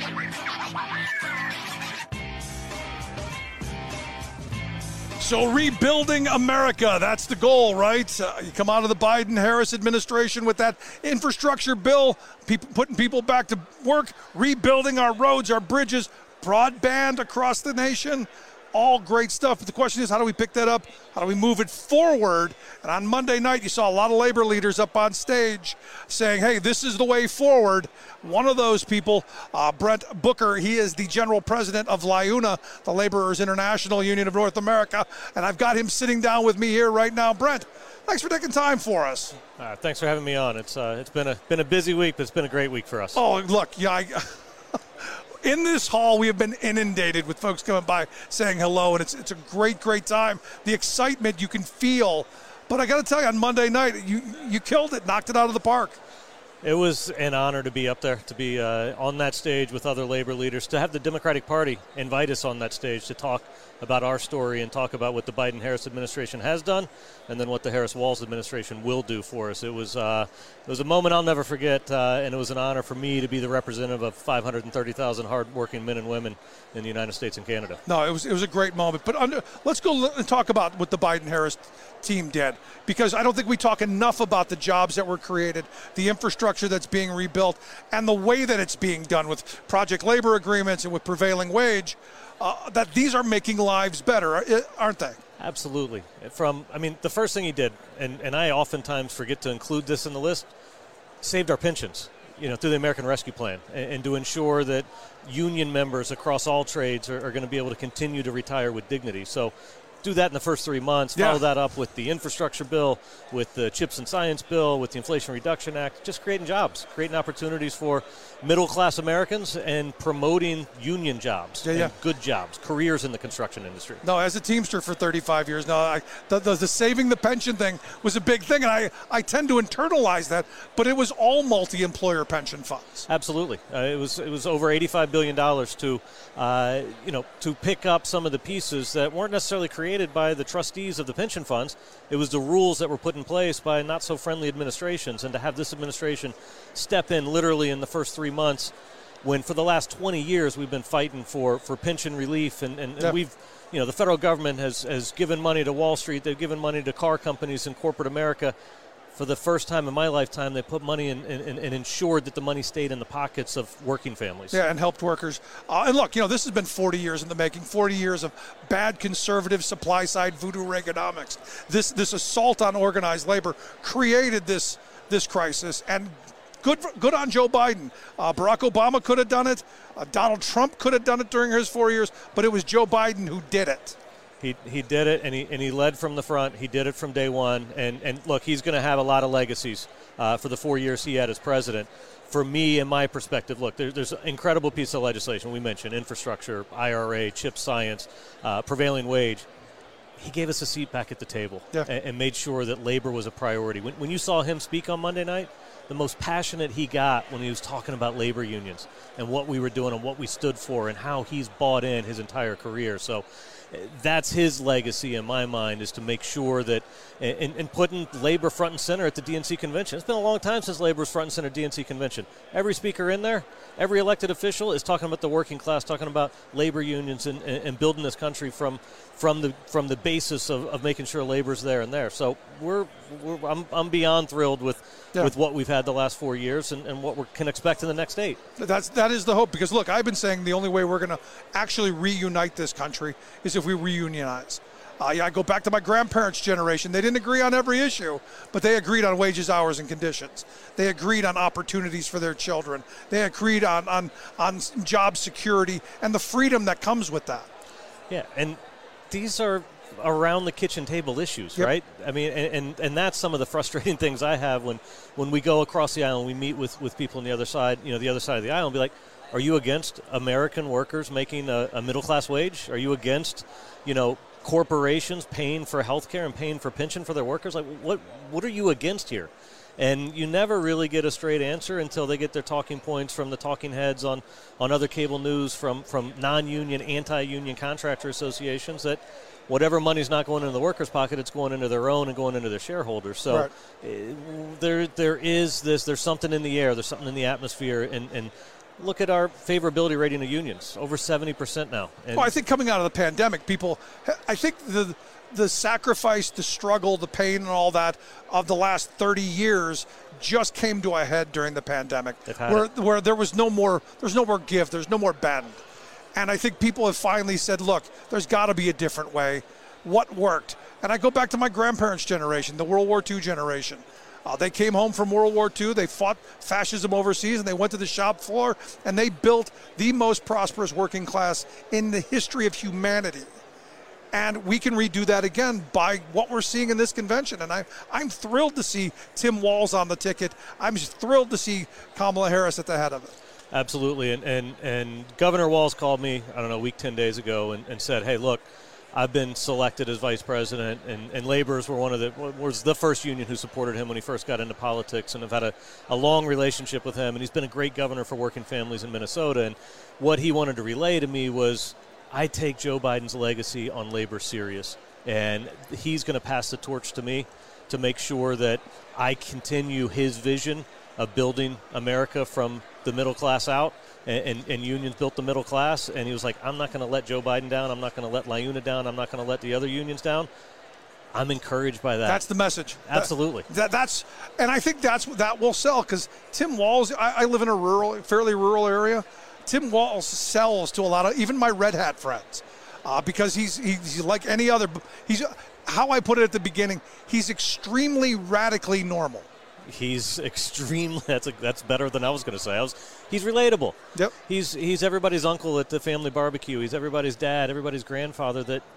So rebuilding America, that's the goal, right? Uh, you come out of the Biden-Harris administration with that infrastructure bill, people, putting people back to work, rebuilding our roads, our bridges, broadband across the nation. All great stuff. But the question is, how do we pick that up? How do we move it forward? And on Monday night, you saw a lot of labor leaders up on stage saying, hey, this is the way forward. One of those people, uh, Brent Booker, he is the general president of LIUNA, the Laborers International Union of North America. And I've got him sitting down with me here right now. Brent, thanks for taking time for us. Uh, thanks for having me on. It's uh, it's been a been a busy week, but it's been a great week for us. Oh, look, yeah, I, in this hall, we have been inundated with folks coming by saying hello, and it's it's a great, great time. The excitement you can feel. But I got to tell you, on Monday night, you you killed it, knocked it out of the park. It was an honor to be up there, to be uh, on that stage with other labor leaders, to have the Democratic Party invite us on that stage to talk about our story and talk about what the Biden-Harris administration has done and then what the Harris-Walz administration will do for us. It was uh, it was a moment I'll never forget, uh, and it was an honor for me to be the representative of five hundred thirty thousand hard-working men and women in the United States and Canada. No, it was it was a great moment. But under, let's go and talk about what the Biden-Harris team did, because I don't think we talk enough about the jobs that were created, the infrastructure that's being rebuilt, and the way that it's being done with project labor agreements and with prevailing wage, uh, that these are making lives better, aren't they? Absolutely. From, I mean, the first thing he did, and, and I oftentimes forget to include this in the list, saved our pensions, you know, through the American Rescue Plan, and, and to ensure that union members across all trades are, are going to be able to continue to retire with dignity. So do that in the first three months, Yeah. follow that up with the infrastructure bill, with the CHIPS and Science bill, with the Inflation Reduction Act, just creating jobs, creating opportunities for middle-class Americans and promoting union jobs Yeah, and yeah. good jobs, careers in the construction industry. No, as a Teamster for thirty-five years now, I, the, the, the saving the pension thing was a big thing, and I, I tend to internalize that, but it was all multi-employer pension funds. Absolutely, uh, it was it was over eighty-five billion dollars to, uh, you know, to pick up some of the pieces that weren't necessarily created by the trustees of the pension funds. It was the rules that were put in place by not so friendly administrations, and to have this administration step in literally in the first three months, when for the last twenty years we've been fighting for, for pension relief, and, and, Yeah. and we've, you know, the federal government has, has given money to Wall Street, they've given money to car companies in corporate America. For the first time in my lifetime, they put money in and, and ensured that the money stayed in the pockets of working families. Yeah, and helped workers. Uh, and look, you know, this has been forty years in the making, forty years of bad conservative supply-side voodoo Reaganomics. This this assault on organized labor created this this crisis, and good for, good on Joe Biden. Uh, Barack Obama could have done it. Uh, Donald Trump could have done it during his four years, but it was Joe Biden who did it. He he did it, and he and he led from the front. He did it from day one. And, and look, he's going to have a lot of legacies uh, for the four years he had as president. For me, in my perspective, look, there, there's an incredible piece of legislation. We mentioned infrastructure, I R A, CHIPS Science, uh, prevailing wage. He gave us a seat back at the table Yeah. and, and made sure that labor was a priority. When, when you saw him speak on Monday night, the most passionate he got when he was talking about labor unions and what we were doing and what we stood for and how he's bought in his entire career. So that's his legacy in my mind, is to make sure that and, and putting labor front and center at the D N C convention. It's been a long time since labor was front and center at D N C convention. Every speaker in there, every elected official is talking about the working class, talking about labor unions and, and, and building this country from from the from the basis of, of making sure labor's there and there. So we're, we're I'm, I'm beyond thrilled with Yeah. with what we've had the last four years and, and what we can expect in the next eight. That's that is the hope, because look, I've been saying the only way we're going to actually reunite this country is if we reunionize. Uh, yeah, I go back to my grandparents' generation. They didn't agree on every issue, but they agreed on wages, hours, and conditions. They agreed on opportunities for their children. They agreed on on on job security and the freedom that comes with that. Yeah, and these are around the kitchen table issues, Yep. right? I mean, and, and and that's some of the frustrating things I have when, when we go across the aisle and we meet with, with people on the other side, you know, the other side of the aisle, and be like, are you against American workers making a, a middle-class wage? Are you against, you know, corporations paying for health care and paying for pension for their workers? Like, what what are you against here? And you never really get a straight answer until they get their talking points from the talking heads on, on other cable news, from, from non-union, anti-union contractor associations, that whatever money's not going into the workers' pocket, it's going into their own and going into their shareholders. So Right. uh, there there is this, there's something in the air, there's something in the atmosphere, and, and look at our favorability rating of unions, over seventy percent now. And Well, I think coming out of the pandemic, people, I think the the sacrifice, the struggle, the pain, and all that of the last thirty years just came to a head during the pandemic, They've had where it. where there was no more, there's no more give, there's no more bend, and I think people have finally said, look, there's got to be a different way. What worked? And I go back to my grandparents' generation, the World War Two generation. Uh, they came home from World War Two, they fought fascism overseas, and they went to the shop floor, and they built the most prosperous working class in the history of humanity. And we can redo that again by what we're seeing in this convention. And I, I'm thrilled to see Tim Walz on the ticket. I'm just thrilled to see Kamala Harris at the head of it. Absolutely. And, and, and Governor Walz called me, I don't know, a week, ten days ago, and, and said, hey, look, I've been selected as vice president, and, and laborers were one of the was the first union who supported him when he first got into politics, and have had a, a long relationship with him, and he's been a great governor for working families in Minnesota. And what he wanted to relay to me was, I take Joe Biden's legacy on labor serious, and he's going to pass the torch to me to make sure that I continue his vision of building America from the middle class out. And, and, and unions built the middle class, and he was like, I'm not going to let Joe Biden down. I'm not going to let LiUNA down. I'm not going to let the other unions down. I'm encouraged by that. That's the message. Absolutely. That, that's, and I think that's that will sell, because Tim Walz, I, I live in a rural, fairly rural area. Tim Walz sells to a lot of, even my red hat friends, uh, because he's, he's like any other, he's, how I put it at the beginning, he's extremely radically normal. He's extremely. That's a, that's better than I was going to say. I was. He's relatable. Yep. He's he's everybody's uncle at the family barbecue. He's everybody's dad, everybody's grandfather. That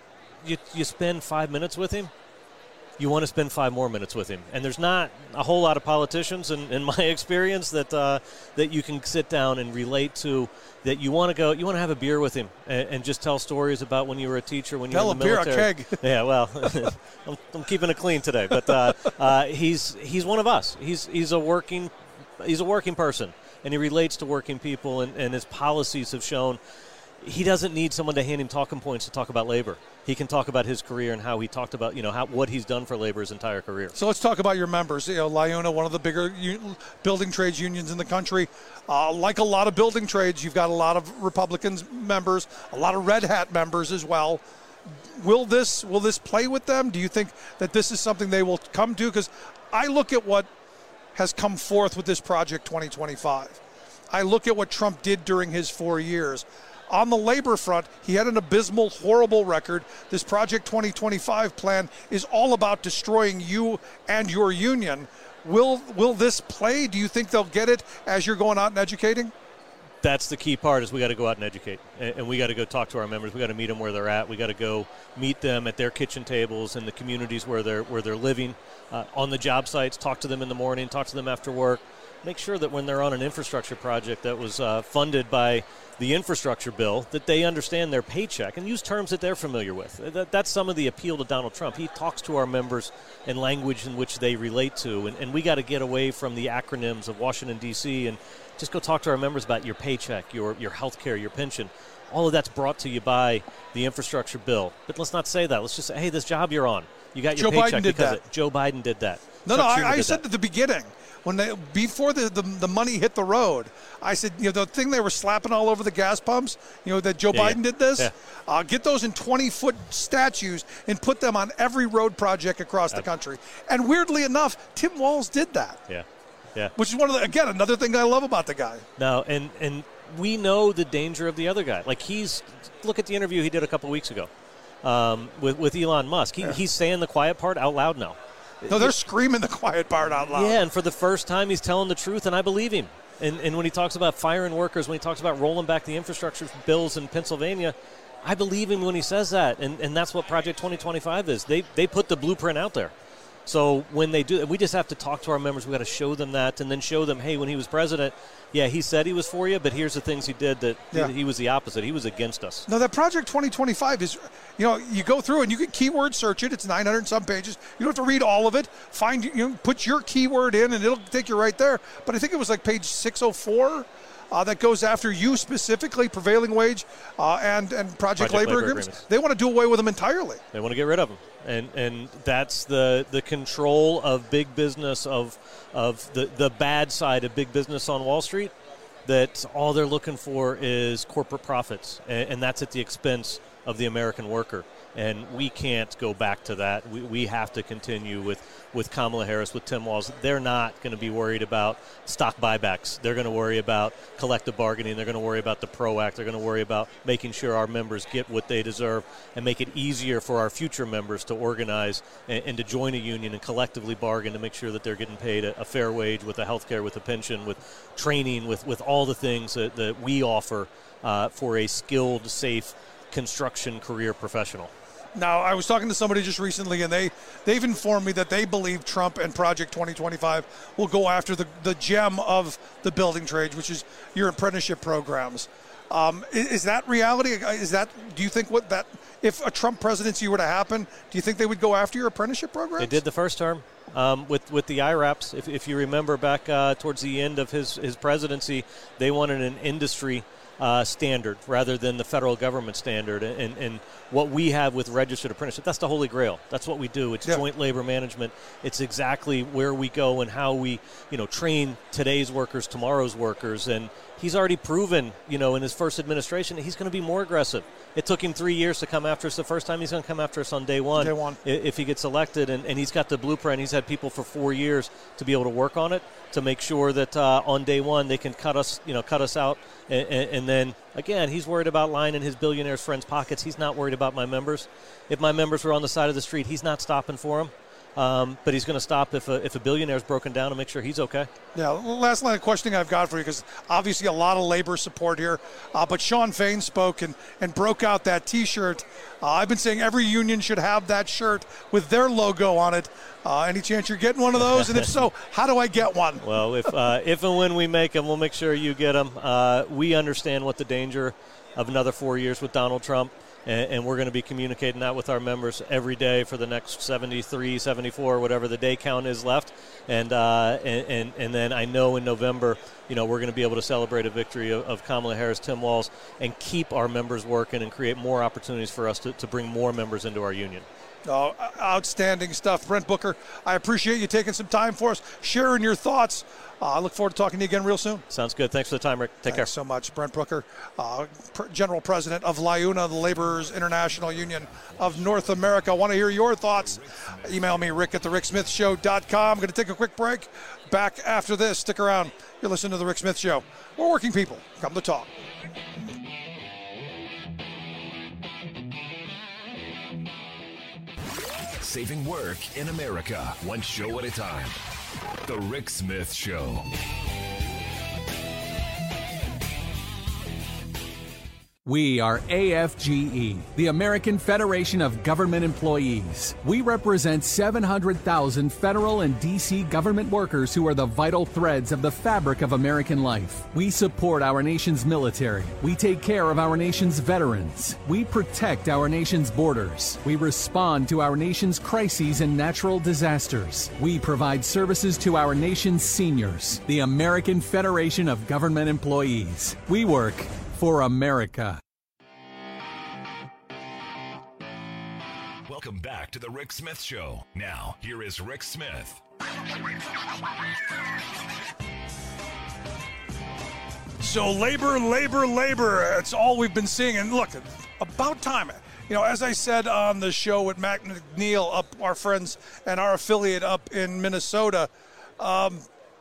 you, you spend five minutes with him, you want to spend five more minutes with him. And there's not a whole lot of politicians, in, in my experience, that uh, that you can sit down and relate to, that you want to go, you want to have a beer with him and, and just tell stories about when you were a teacher, when you tell were in the a military. Beer, a keg. Yeah, well, I'm, I'm keeping it clean today. But uh, uh, he's he's one of us. He's he's a working he's a working person, and he relates to working people, and, and his policies have shown he doesn't need someone to hand him talking points to talk about labor. He can talk about his career and how he talked about, you know, how, what he's done for labor his entire career. So let's talk about your members. You know, LIUNA, one of the bigger u- building trades unions in the country. Uh, like a lot of building trades, you've got a lot of Republicans members, a lot of Red Hat members as well. Will this will this play with them? Do you think that this is something they will come to? Because I look at what has come forth with this Project twenty twenty-five. I look at what Trump did during his four years. On the labor front, he had an abysmal, horrible record. This Project twenty twenty-five plan is all about destroying you and your union. Will will this play? Do you think they'll get it as you're going out and educating? That's the key part, is we got to go out and educate. And, and we got to go talk to our members. We got to meet them where they're at. We got to go meet them at their kitchen tables in the communities where they're where they're living, uh, on the job sites, talk to them in the morning, talk to them after work. Make sure that when they're on an infrastructure project that was uh, funded by the infrastructure bill, that they understand their paycheck and use terms that they're familiar with. That, that's some of the appeal to Donald Trump. He talks to our members in language in which they relate to, and, and we got to get away from the acronyms of Washington, D C, and just go talk to our members about your paycheck, your, your health care, your pension. All of that's brought to you by the infrastructure bill. But let's not say that. Let's just say, hey, this job you're on, you got your Joe paycheck Biden did because that. It, Joe Biden did that. No, Chuck no, Schumer I, I did said that. at the beginning, when they before the, the the money hit the road, I said, you know, the thing they were slapping all over the gas pumps, you know, that Joe Yeah, Biden yeah. did this, Yeah. uh, get those in twenty-foot statues and put them on every road project across the country. And weirdly enough, Tim Walz did that, Yeah, yeah. which is one of the, again, another thing I love about the guy. No, and, and we know the danger of the other guy. Like, he's – look at the interview he did a couple weeks ago um, with, with Elon Musk. He, Yeah. He's saying the quiet part out loud now. No, they're screaming the quiet part out loud. Yeah, and for the first time, he's telling the truth, and I believe him. And, and when he talks about firing workers, when he talks about rolling back the infrastructure bills in Pennsylvania, I believe him when he says that. And, and that's what Project twenty twenty-five is. They they put the blueprint out there. So when they do, we just have to talk to our members. We've got to show them that, and then show them, hey, when he was president, yeah, he said he was for you, but here's the things he did that Yeah. he was the opposite. He was against us. No, that Project twenty twenty-five is, you know, you go through and you can keyword search it. It's nine hundred and some pages. You don't have to read all of it. Find, you know, put your keyword in and it'll take you right there. But I think it was like page six oh four uh, that goes after you specifically, prevailing wage uh, and, and project, Project labor, labor agreements. agreements. They want to do away with them entirely. They want to get rid of them, and and that's the the control of big business, of of the the bad side of big business on Wall Street. That all they're looking for is corporate profits, and, and that's at the expense of the American worker. And we can't go back to that. We, we have to continue with, with Kamala Harris, with Tim Walz. They're not going to be worried about stock buybacks. They're going to worry about collective bargaining. They're going to worry about the PRO Act. They're going to worry about making sure our members get what they deserve and make it easier for our future members to organize and, and to join a union and collectively bargain to make sure that they're getting paid a, a fair wage, with a health care, with a pension, with training, with, with all the things that, that we offer uh, for a skilled, safe construction career professional. Now, I was talking to somebody just recently, and they, they've informed me that they believe Trump and Project twenty twenty-five will go after the, the gem of the building trades, which is your apprenticeship programs. Um, is, is that reality? Is that, do you think what that, if a Trump presidency were to happen, do you think they would go after your apprenticeship programs? They did the first term um, with, with the I RAPs. If, if you remember back uh, towards the end of his, his presidency, they wanted an industry Uh, standard rather than the federal government standard, and, and what we have with registered apprenticeship, that's the holy grail. That's what we do. It's Yeah. joint labor management. It's exactly where we go and how we, you know, train today's workers, tomorrow's workers. And he's already proven, you know, in his first administration, he's going to be more aggressive. It took him three years to come after us the first time. He's going to come after us on day one. Day one. If he gets elected, and, and he's got the blueprint. He's had people for four years to be able to work on it, to make sure that uh, on day one they can cut us, you know, cut us out. And, and, and then, again, he's worried about lining his billionaires' friends' pockets. He's not worried about my members. If my members were on the side of the street, he's not stopping for them. Um, but he's going to stop if a, if a billionaire is broken down and make sure he's okay. Yeah, last line of questioning I've got for you, because obviously a lot of labor support here, uh, but Shawn Fain spoke and, and broke out that T-shirt. Uh, I've been saying every union should have that shirt with their logo on it. Uh, any chance you're getting one of those? And if so, how do I get one? Well, if uh, if and when we make them, we'll make sure you get them. Uh, we understand what the danger of another four years with Donald Trump, and, and we're going to be communicating that with our members every day for the next seventy-three, seventy-four, whatever the day count is left. And uh, and, and and then I know in November, you know, we're going to be able to celebrate a victory of, of Kamala Harris, Tim Walz, and keep our members working and create more opportunities for us to, to bring more members into our union. Oh, outstanding stuff. Brent Booker, I appreciate you taking some time for us, sharing your thoughts. Uh, I look forward to talking to you again real soon. Sounds good. Thanks for the time, Rick. Take Thanks care. so much. Brent Booker, uh, General President of LIUNA, the Laborers International Union of North America. I want to hear your thoughts. Email me, rick at the rick smith show dot com. I'm going to take a quick break. Back after this. Stick around. You're listening to The Rick Smith Show. We're working people. Come to talk. Saving work in America, one show at a time. The Rick Smith Show. We are A F G E, the American Federation of Government Employees. We represent seven hundred thousand federal and D C government workers who are the vital threads of the fabric of American life. We support our nation's military. We take care of our nation's veterans. We protect our nation's borders. We respond to our nation's crises and natural disasters. We provide services to our nation's seniors. The American Federation of Government Employees. We work for America. Welcome back to the Rick Smith Show. Now, here is Rick Smith. So labor, labor, labor. It's all we've been seeing. And look, about time. You know, as I said on the show with Matt McNeil, up our friends and our affiliate up in Minnesota, um,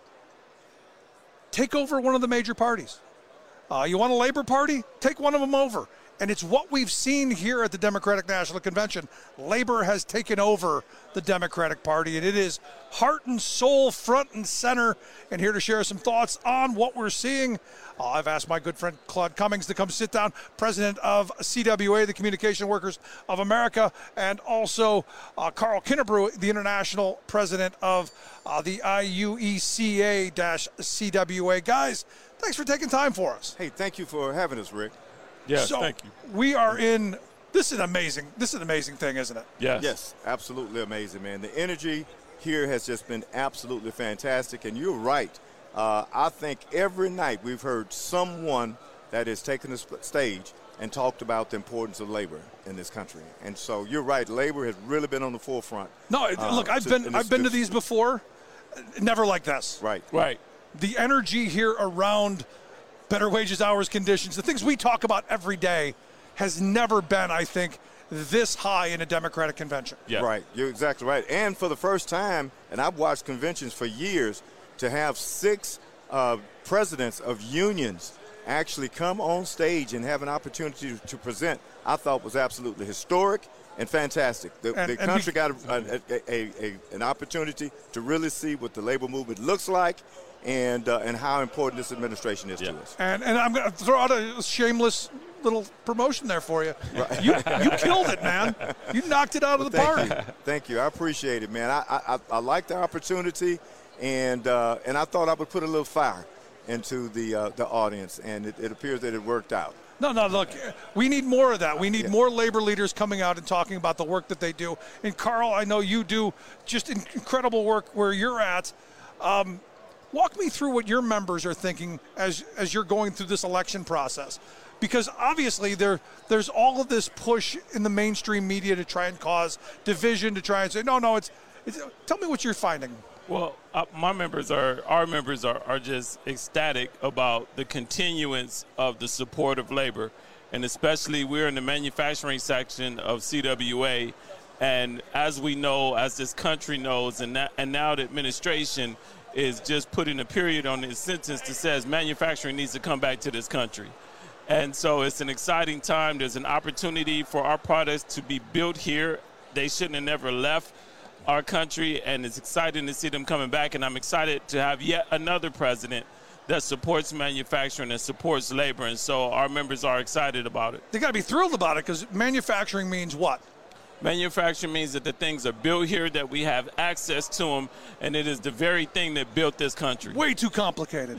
take over one of the major parties. Uh, you want a Labor Party? Take one of them over. And it's what we've seen here at the Democratic National Convention. Labor has taken over the Democratic Party, and it is heart and soul, front and center. And here to share some thoughts on what we're seeing, uh, I've asked my good friend Claude Cummings to come sit down, president of C W A, the Communication Workers of America, and also uh, Carl Kinnebrew, the international president of uh, the I U E C A-C W A. Guys, thanks for taking time for us. Hey, thank you for having us, Rick. Yes, so thank you. We are in, this is amazing. This is an amazing thing, isn't it? Yes. Yes, absolutely amazing, man. The energy here has just been absolutely fantastic. And you're right. Uh, I think every night we've heard someone that has taken the stage and talked about the importance of labor in this country. And so you're right. Labor has really been on the forefront. No, uh, look, I've to, been I've been to this, these before. Never like this. Right. Right. The energy here around better wages, hours, conditions, the things we talk about every day has never been, I think, this high in a Democratic convention. Yeah. Right. You're exactly right. And for the first time, and I've watched conventions for years, to have six uh, presidents of unions actually come on stage and have an opportunity to, to present, I thought was absolutely historic and fantastic. The, and, the and country we, got a, a, a, a, an opportunity to really see what the labor movement looks like and uh, and how important this administration is yeah. to us. And and I'm going to throw out a shameless little promotion there for you. Right. You you killed it, man. You knocked it out well, of the thank park. You. Thank you. I appreciate it, man. I I, I like the opportunity, and uh, and I thought I would put a little fire into the uh, the audience, and it, it appears that it worked out. No, no, look, we need more of that. We need yeah. more labor leaders coming out and talking about the work that they do. And Carl, I know you do just incredible work where you're at. Um, Walk me through what your members are thinking as as you're going through this election process. Because obviously there there's all of this push in the mainstream media to try and cause division, to try and say, no, no, it's, it's tell me what you're finding. Well, uh, my members are, our members are, are just ecstatic about the continuance of the support of labor. And especially we're in the manufacturing section of C W A. And as we know, as this country knows, and, that, and now the administration is just putting a period on this sentence that says manufacturing needs to come back to this country. And so it's an exciting time. There's an opportunity for our products to be built here. They shouldn't have never left our country, and it's exciting to see them coming back. And I'm excited to have yet another president that supports manufacturing and supports labor. And so our members are excited about it. They got to be thrilled about it because manufacturing means what? Manufacturing means that the things are built here, that we have access to them, and it is the very thing that built this country. Way too complicated.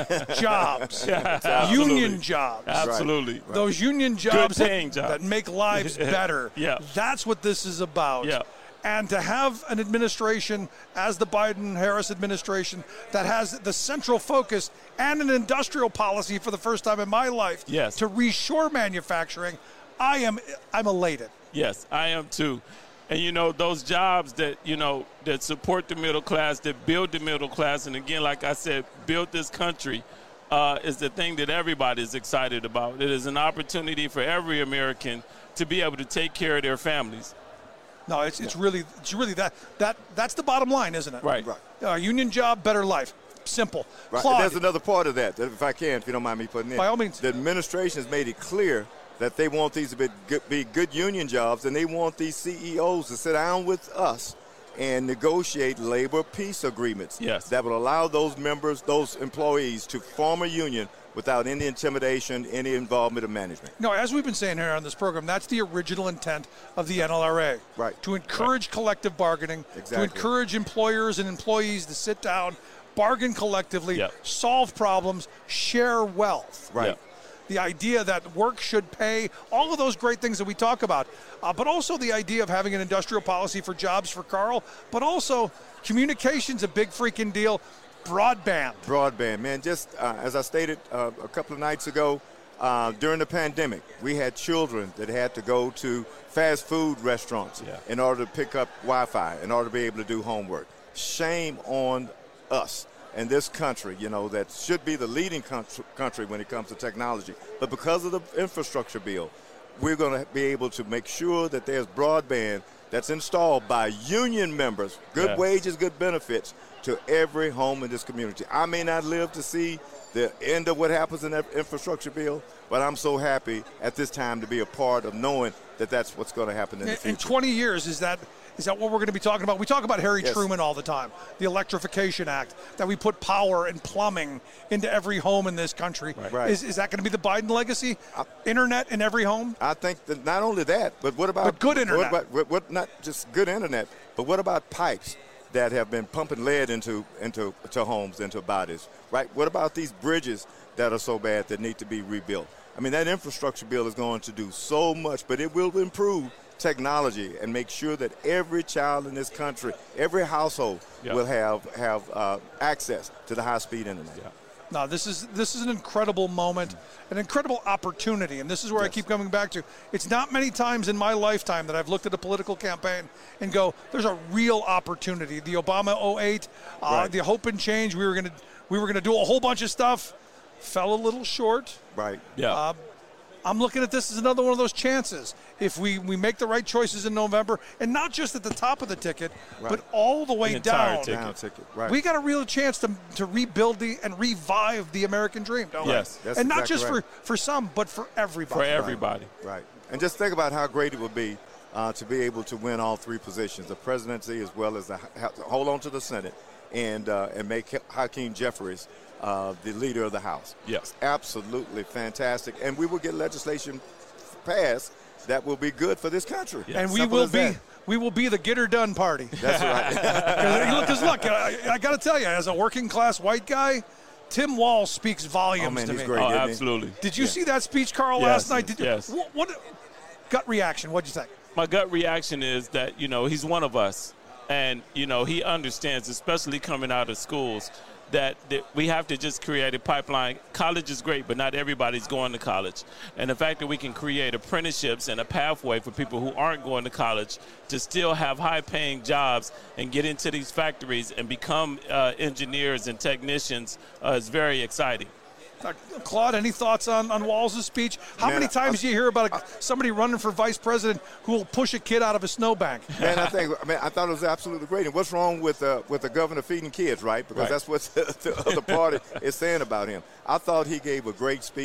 Jobs. Yeah, union jobs. Absolutely. Right. Those union jobs that, jobs that make lives better. Yeah. That's what this is about. Yeah. And to have an administration as the Biden-Harris administration that has the central focus and an industrial policy for the first time in my life yes. to reshore manufacturing, I am I'm elated. Yes, I am too. And, you know, those jobs that, you know, that support the middle class, that build the middle class, and again, like I said, build this country, uh, is the thing that everybody is excited about. It is an opportunity for every American to be able to take care of their families. No, it's it's really it's really that that that's the bottom line, isn't it? Right. Right. Uh, union job, better life. Simple. Right. Claude, And there's another part of that, if I can, if you don't mind me putting in. By all means. The administration has made it clear that they want these to be good, be good union jobs, and they want these C E Os to sit down with us and negotiate labor peace agreements yes. that will allow those members, those employees, to form a union without any intimidation, any involvement of management. No, as we've been saying here on this program, that's the original intent of the N L R A. Right. To encourage right. collective bargaining, exactly. to encourage employers and employees to sit down, bargain collectively, yep. solve problems, share wealth. Right. Yep. The idea that work should pay, all of those great things that we talk about, uh, but also the idea of having an industrial policy for jobs for Carl, but also communication's a big freaking deal. Broadband. Broadband, man. Just uh, as I stated uh, a couple of nights ago, uh, during the pandemic, we had children that had to go to fast food restaurants yeah. in order to pick up Wi-Fi, in order to be able to do homework. Shame on us and this country, you know, that should be the leading country when it comes to technology. But because of the infrastructure bill, we're going to be able to make sure that there's broadband that's installed by union members, good yes. wages, good benefits, to every home in this community. I may not live to see the end of what happens in that infrastructure bill, but I'm so happy at this time to be a part of knowing that that's what's going to happen in, in the future. In twenty years, is that is that what we're going to be talking about? We talk about Harry yes. Truman all the time, the Electrification Act, that we put power and plumbing into every home in this country. Right. Right. Is, is that going to be the Biden legacy? I, internet in every home? I think that not only that, but what about but good internet? What, about, what, what not just good internet, but what about pipes that have been pumping lead into into to homes, into bodies, right? What about these bridges that are so bad that need to be rebuilt? I mean, that infrastructure bill is going to do so much, but it will improve technology and make sure that every child in this country, every household yep. will have have uh, access to the high-speed internet. Yep. No, this is this is an incredible moment, an incredible opportunity, and this is where yes. I keep coming back to. It's not many times in my lifetime that I've looked at a political campaign and go, "There's a real opportunity." The Obama oh eight, uh, right. the Hope and Change. We were gonna we were gonna do a whole bunch of stuff, fell a little short. Right. Yeah. Uh, I'm looking at this as another one of those chances. If we, we make the right choices in November, and not just at the top of the ticket, right. but all the way the down, ticket. down ticket. Right. we got a real chance to to rebuild the and revive the American dream, don't yes. we? That's and not exactly just right. for, for some, but for everybody. For everybody. Right. right. And just think about how great it would be uh, to be able to win all three positions, the presidency as well as the hold on to the Senate and uh, and make Hakeem Jeffries uh, the leader of the House. Yes. Absolutely fantastic. And we will get legislation passed that will be good for this country. Yes. And we Simple will be that. we will be the get her done party. That's right. Because look, I, I got to tell you, as a working class white guy, Tim Walz speaks volumes oh, man, to he's me. Great, oh, did absolutely. Did you yeah. see that speech, Carl, yes. last night? Did you, yes. What, what gut reaction? What'd you think? My gut reaction is that, you know, he's one of us. And, you know, he understands, especially coming out of schools, that, that we have to just create a pipeline. College is great, but not everybody's going to college. And the fact that we can create apprenticeships and a pathway for people who aren't going to college to still have high-paying jobs and get into these factories and become uh, engineers and technicians uh, is very exciting. Uh, Claude, any thoughts on, on Walz's speech? How Man, many times I, do you hear about a, I, somebody running for vice president who will push a kid out of a snowbank? Man, I think I mean I thought it was absolutely great. And what's wrong with uh, with the governor feeding kids, right? Because right. that's what the, the other party is saying about him. I thought he gave a great speech.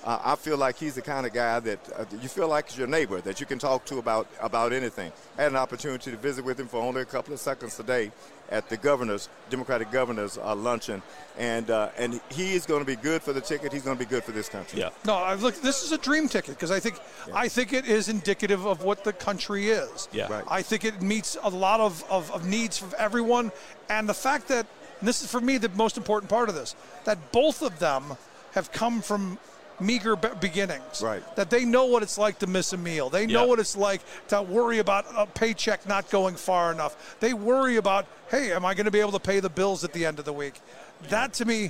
Uh, I feel like he's the kind of guy that uh, you feel like is your neighbor, that you can talk to about, about anything. I had an opportunity to visit with him for only a couple of seconds today at the governor's, Democratic governor's uh, luncheon, and uh, and he is going to be good for the ticket. He's going to be good for this country. Yeah. No, I've looked. This is a dream ticket because I think yeah. I think it is indicative of what the country is. Yeah. Right. I think it meets a lot of, of, of needs from everyone, and the fact that and this is for me the most important part of this, that both of them have come from meager be- beginnings. Right. That they know what it's like to miss a meal. They know Yeah. what it's like to worry about a paycheck not going far enough. They worry about, hey, am I going to be able to pay the bills at the end of the week? That, to me,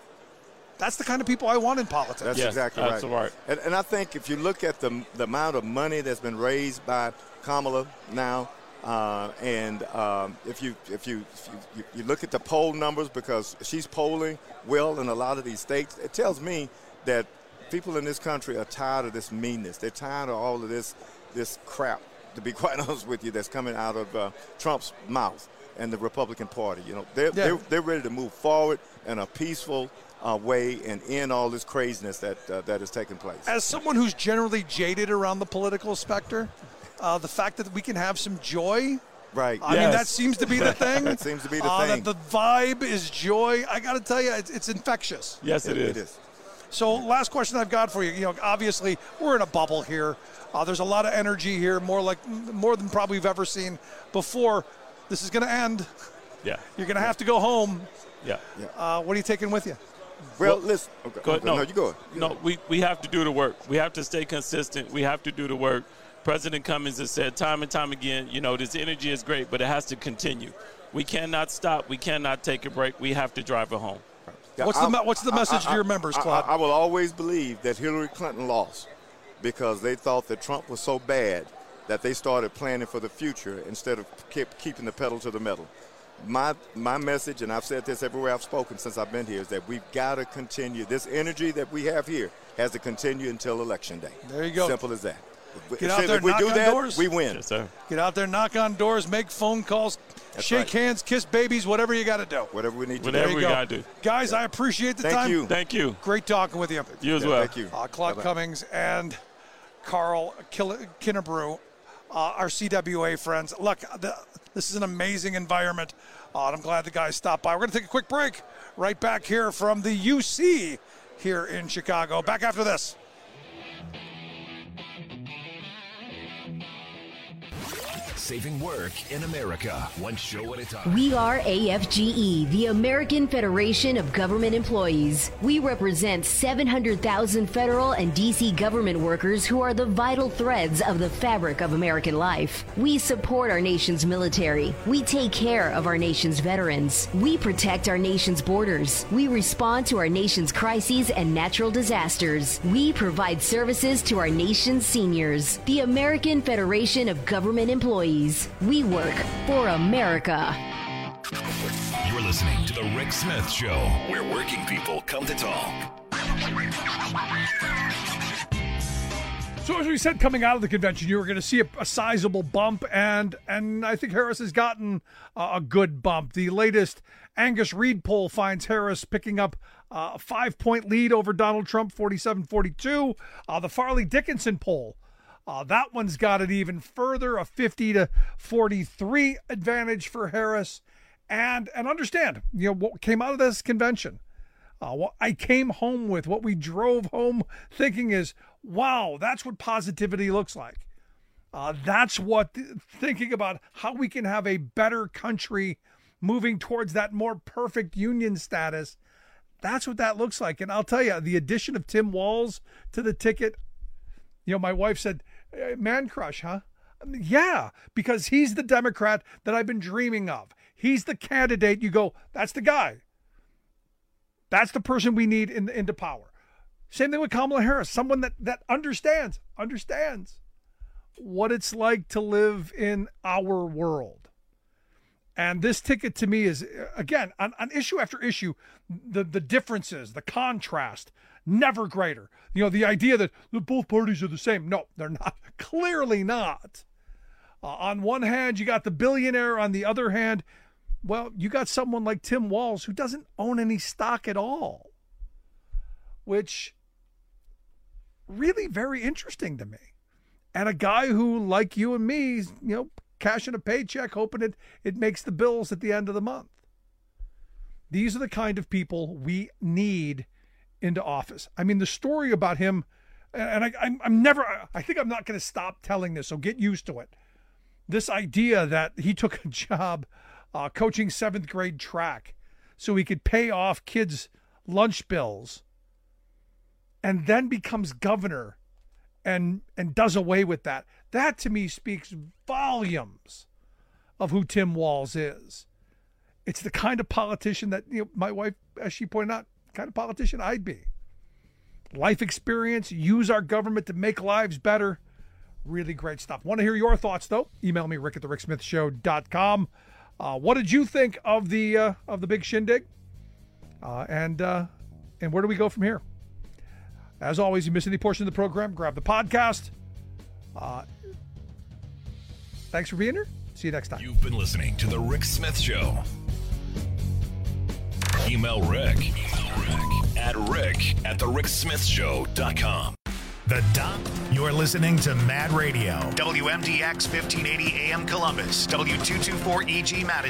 that's the kind of people I want in politics. That's Yeah, exactly that's right. right. And, and I think if you look at the, the amount of money that's been raised by Kamala now, uh, and um, if you if you, if you you look at the poll numbers, because she's polling well in a lot of these states, it tells me that people in this country are tired of this meanness. They're tired of all of this this crap, to be quite honest with you, that's coming out of uh, Trump's mouth and the Republican Party. You know, they're, Yeah. they're, they're ready to move forward in a peaceful uh, way and end all this craziness that uh, that is taking place. As someone who's generally jaded around the political specter, uh, the fact that we can have some joy, Right. I mean, that seems to be the thing. That seems to be the uh, thing. That the vibe is joy. I got to tell you, it's, it's infectious. Yes, it, it, is. it is. So last question I've got for you. You know, obviously we're in a bubble here. Uh, there's a lot of energy here, more like more than probably we've ever seen before. This is going to end. Yeah. You're going to have to go home. Yeah. Yeah. Uh, what are you taking with you? Well, listen. Okay, Go, okay, no, no, you go. You no, go. we, we have to do the work. We have to stay consistent. We have to do the work. President Cummings has said time and time again, you know, this energy is great, but it has to continue. We cannot stop. We cannot take a break. We have to drive it home. Yeah, What's the I- me- what's the message I- to your I- members, I- Claude? I, I will always believe that Hillary Clinton lost because they thought that Trump was so bad that they started planning for the future instead of keep, keeping the pedal to the metal. My my message, and I've said this everywhere I've spoken since I've been here, is that we've got to continue. This energy that we have here has to continue until Election Day. There you go. Simple as that. If- Get if- out there, if we knock do on that, doors. we win. Yes, sir. Get out there, knock on doors, make phone calls, That's shake right. hands, kiss babies, whatever you got to do. Whatever we need to Whatever There you we go. got to do. Guys, I appreciate the Thank time. you. Thank you. Great talking with you. You as Yeah, well. Thank you. Uh, Claude Bye-bye. Cummings and Carl Kill- Kinnebrew, uh, our C W A friends. Look, the, this is an amazing environment, uh, and I'm glad the guys stopped by. We're going to take a quick break. Right back here from the U C here in Chicago. Back after this. Saving work in America, one show at a time. We are A F G E, the American Federation of Government Employees. We represent seven hundred thousand federal and D C government workers who are the vital threads of the fabric of American life. We support our nation's military. We take care of our nation's veterans. We protect our nation's borders. We respond to our nation's crises and natural disasters. We provide services to our nation's seniors. The American Federation of Government Employees. We work for America. You're listening to The Rick Smith Show, where working people come to talk. So as we said, coming out of the convention, you were going to see a, a sizable bump, and and I think Harris has gotten uh, a good bump. The latest Angus Reid poll finds Harris picking up uh, a five-point lead over Donald Trump, forty-seven forty-two. Uh, the Farley Dickinson poll, uh, that one's got it even further, a fifty to forty-three advantage for Harris. And and understand, you know, what came out of this convention, uh, what I came home with, what we drove home thinking is, wow, that's what positivity looks like. Uh, that's what th- thinking about how we can have a better country moving towards that more perfect union status. That's what that looks like. And I'll tell you, the addition of Tim Walz to the ticket, you know, my wife said, man crush, huh? I mean, yeah, because he's the Democrat that I've been dreaming of. He's the candidate. You go, that's the guy. That's the person we need in, into power. Same thing with Kamala Harris, someone that, that understands, understands what it's like to live in our world. And this ticket to me is, again, on, on issue after issue, the, the differences, the contrast, never greater. You know, the idea that both parties are the same. No, they're not. Clearly not. Uh, on one hand, you got the billionaire. On the other hand, well, you got someone like Tim Walz who doesn't own any stock at all, which really very interesting to me. And a guy who, like you and me, you know, cashing a paycheck, hoping it, it makes the bills at the end of the month. These are the kind of people we need into office. I mean, the story about him, and I, I'm, I'm never, I think I'm not going to stop telling this, so get used to it. This idea that he took a job uh, coaching seventh grade track so he could pay off kids' lunch bills and then becomes governor and and does away with that. That to me speaks volumes of who Tim Walz is. It's the kind of politician that, you know, my wife, as she pointed out, kind of politician I'd be. Life experience, use our government to make lives better. Really great stuff. Want to hear your thoughts, though? Email me, rick at the rick smith show dot com. Uh, what did you think of the uh, of the big shindig? Uh, and uh, and where do we go from here? As always, you miss any portion of the program, grab the podcast. Uh, thanks for being here. See you next time. You've been listening to The Rick Smith Show. Email Rick, Email Rick at rick at the rick smith show dot com. The Don. You're listening to Mad Radio. W M D X fifteen eighty A M Columbus. W two twenty-four E G Madison.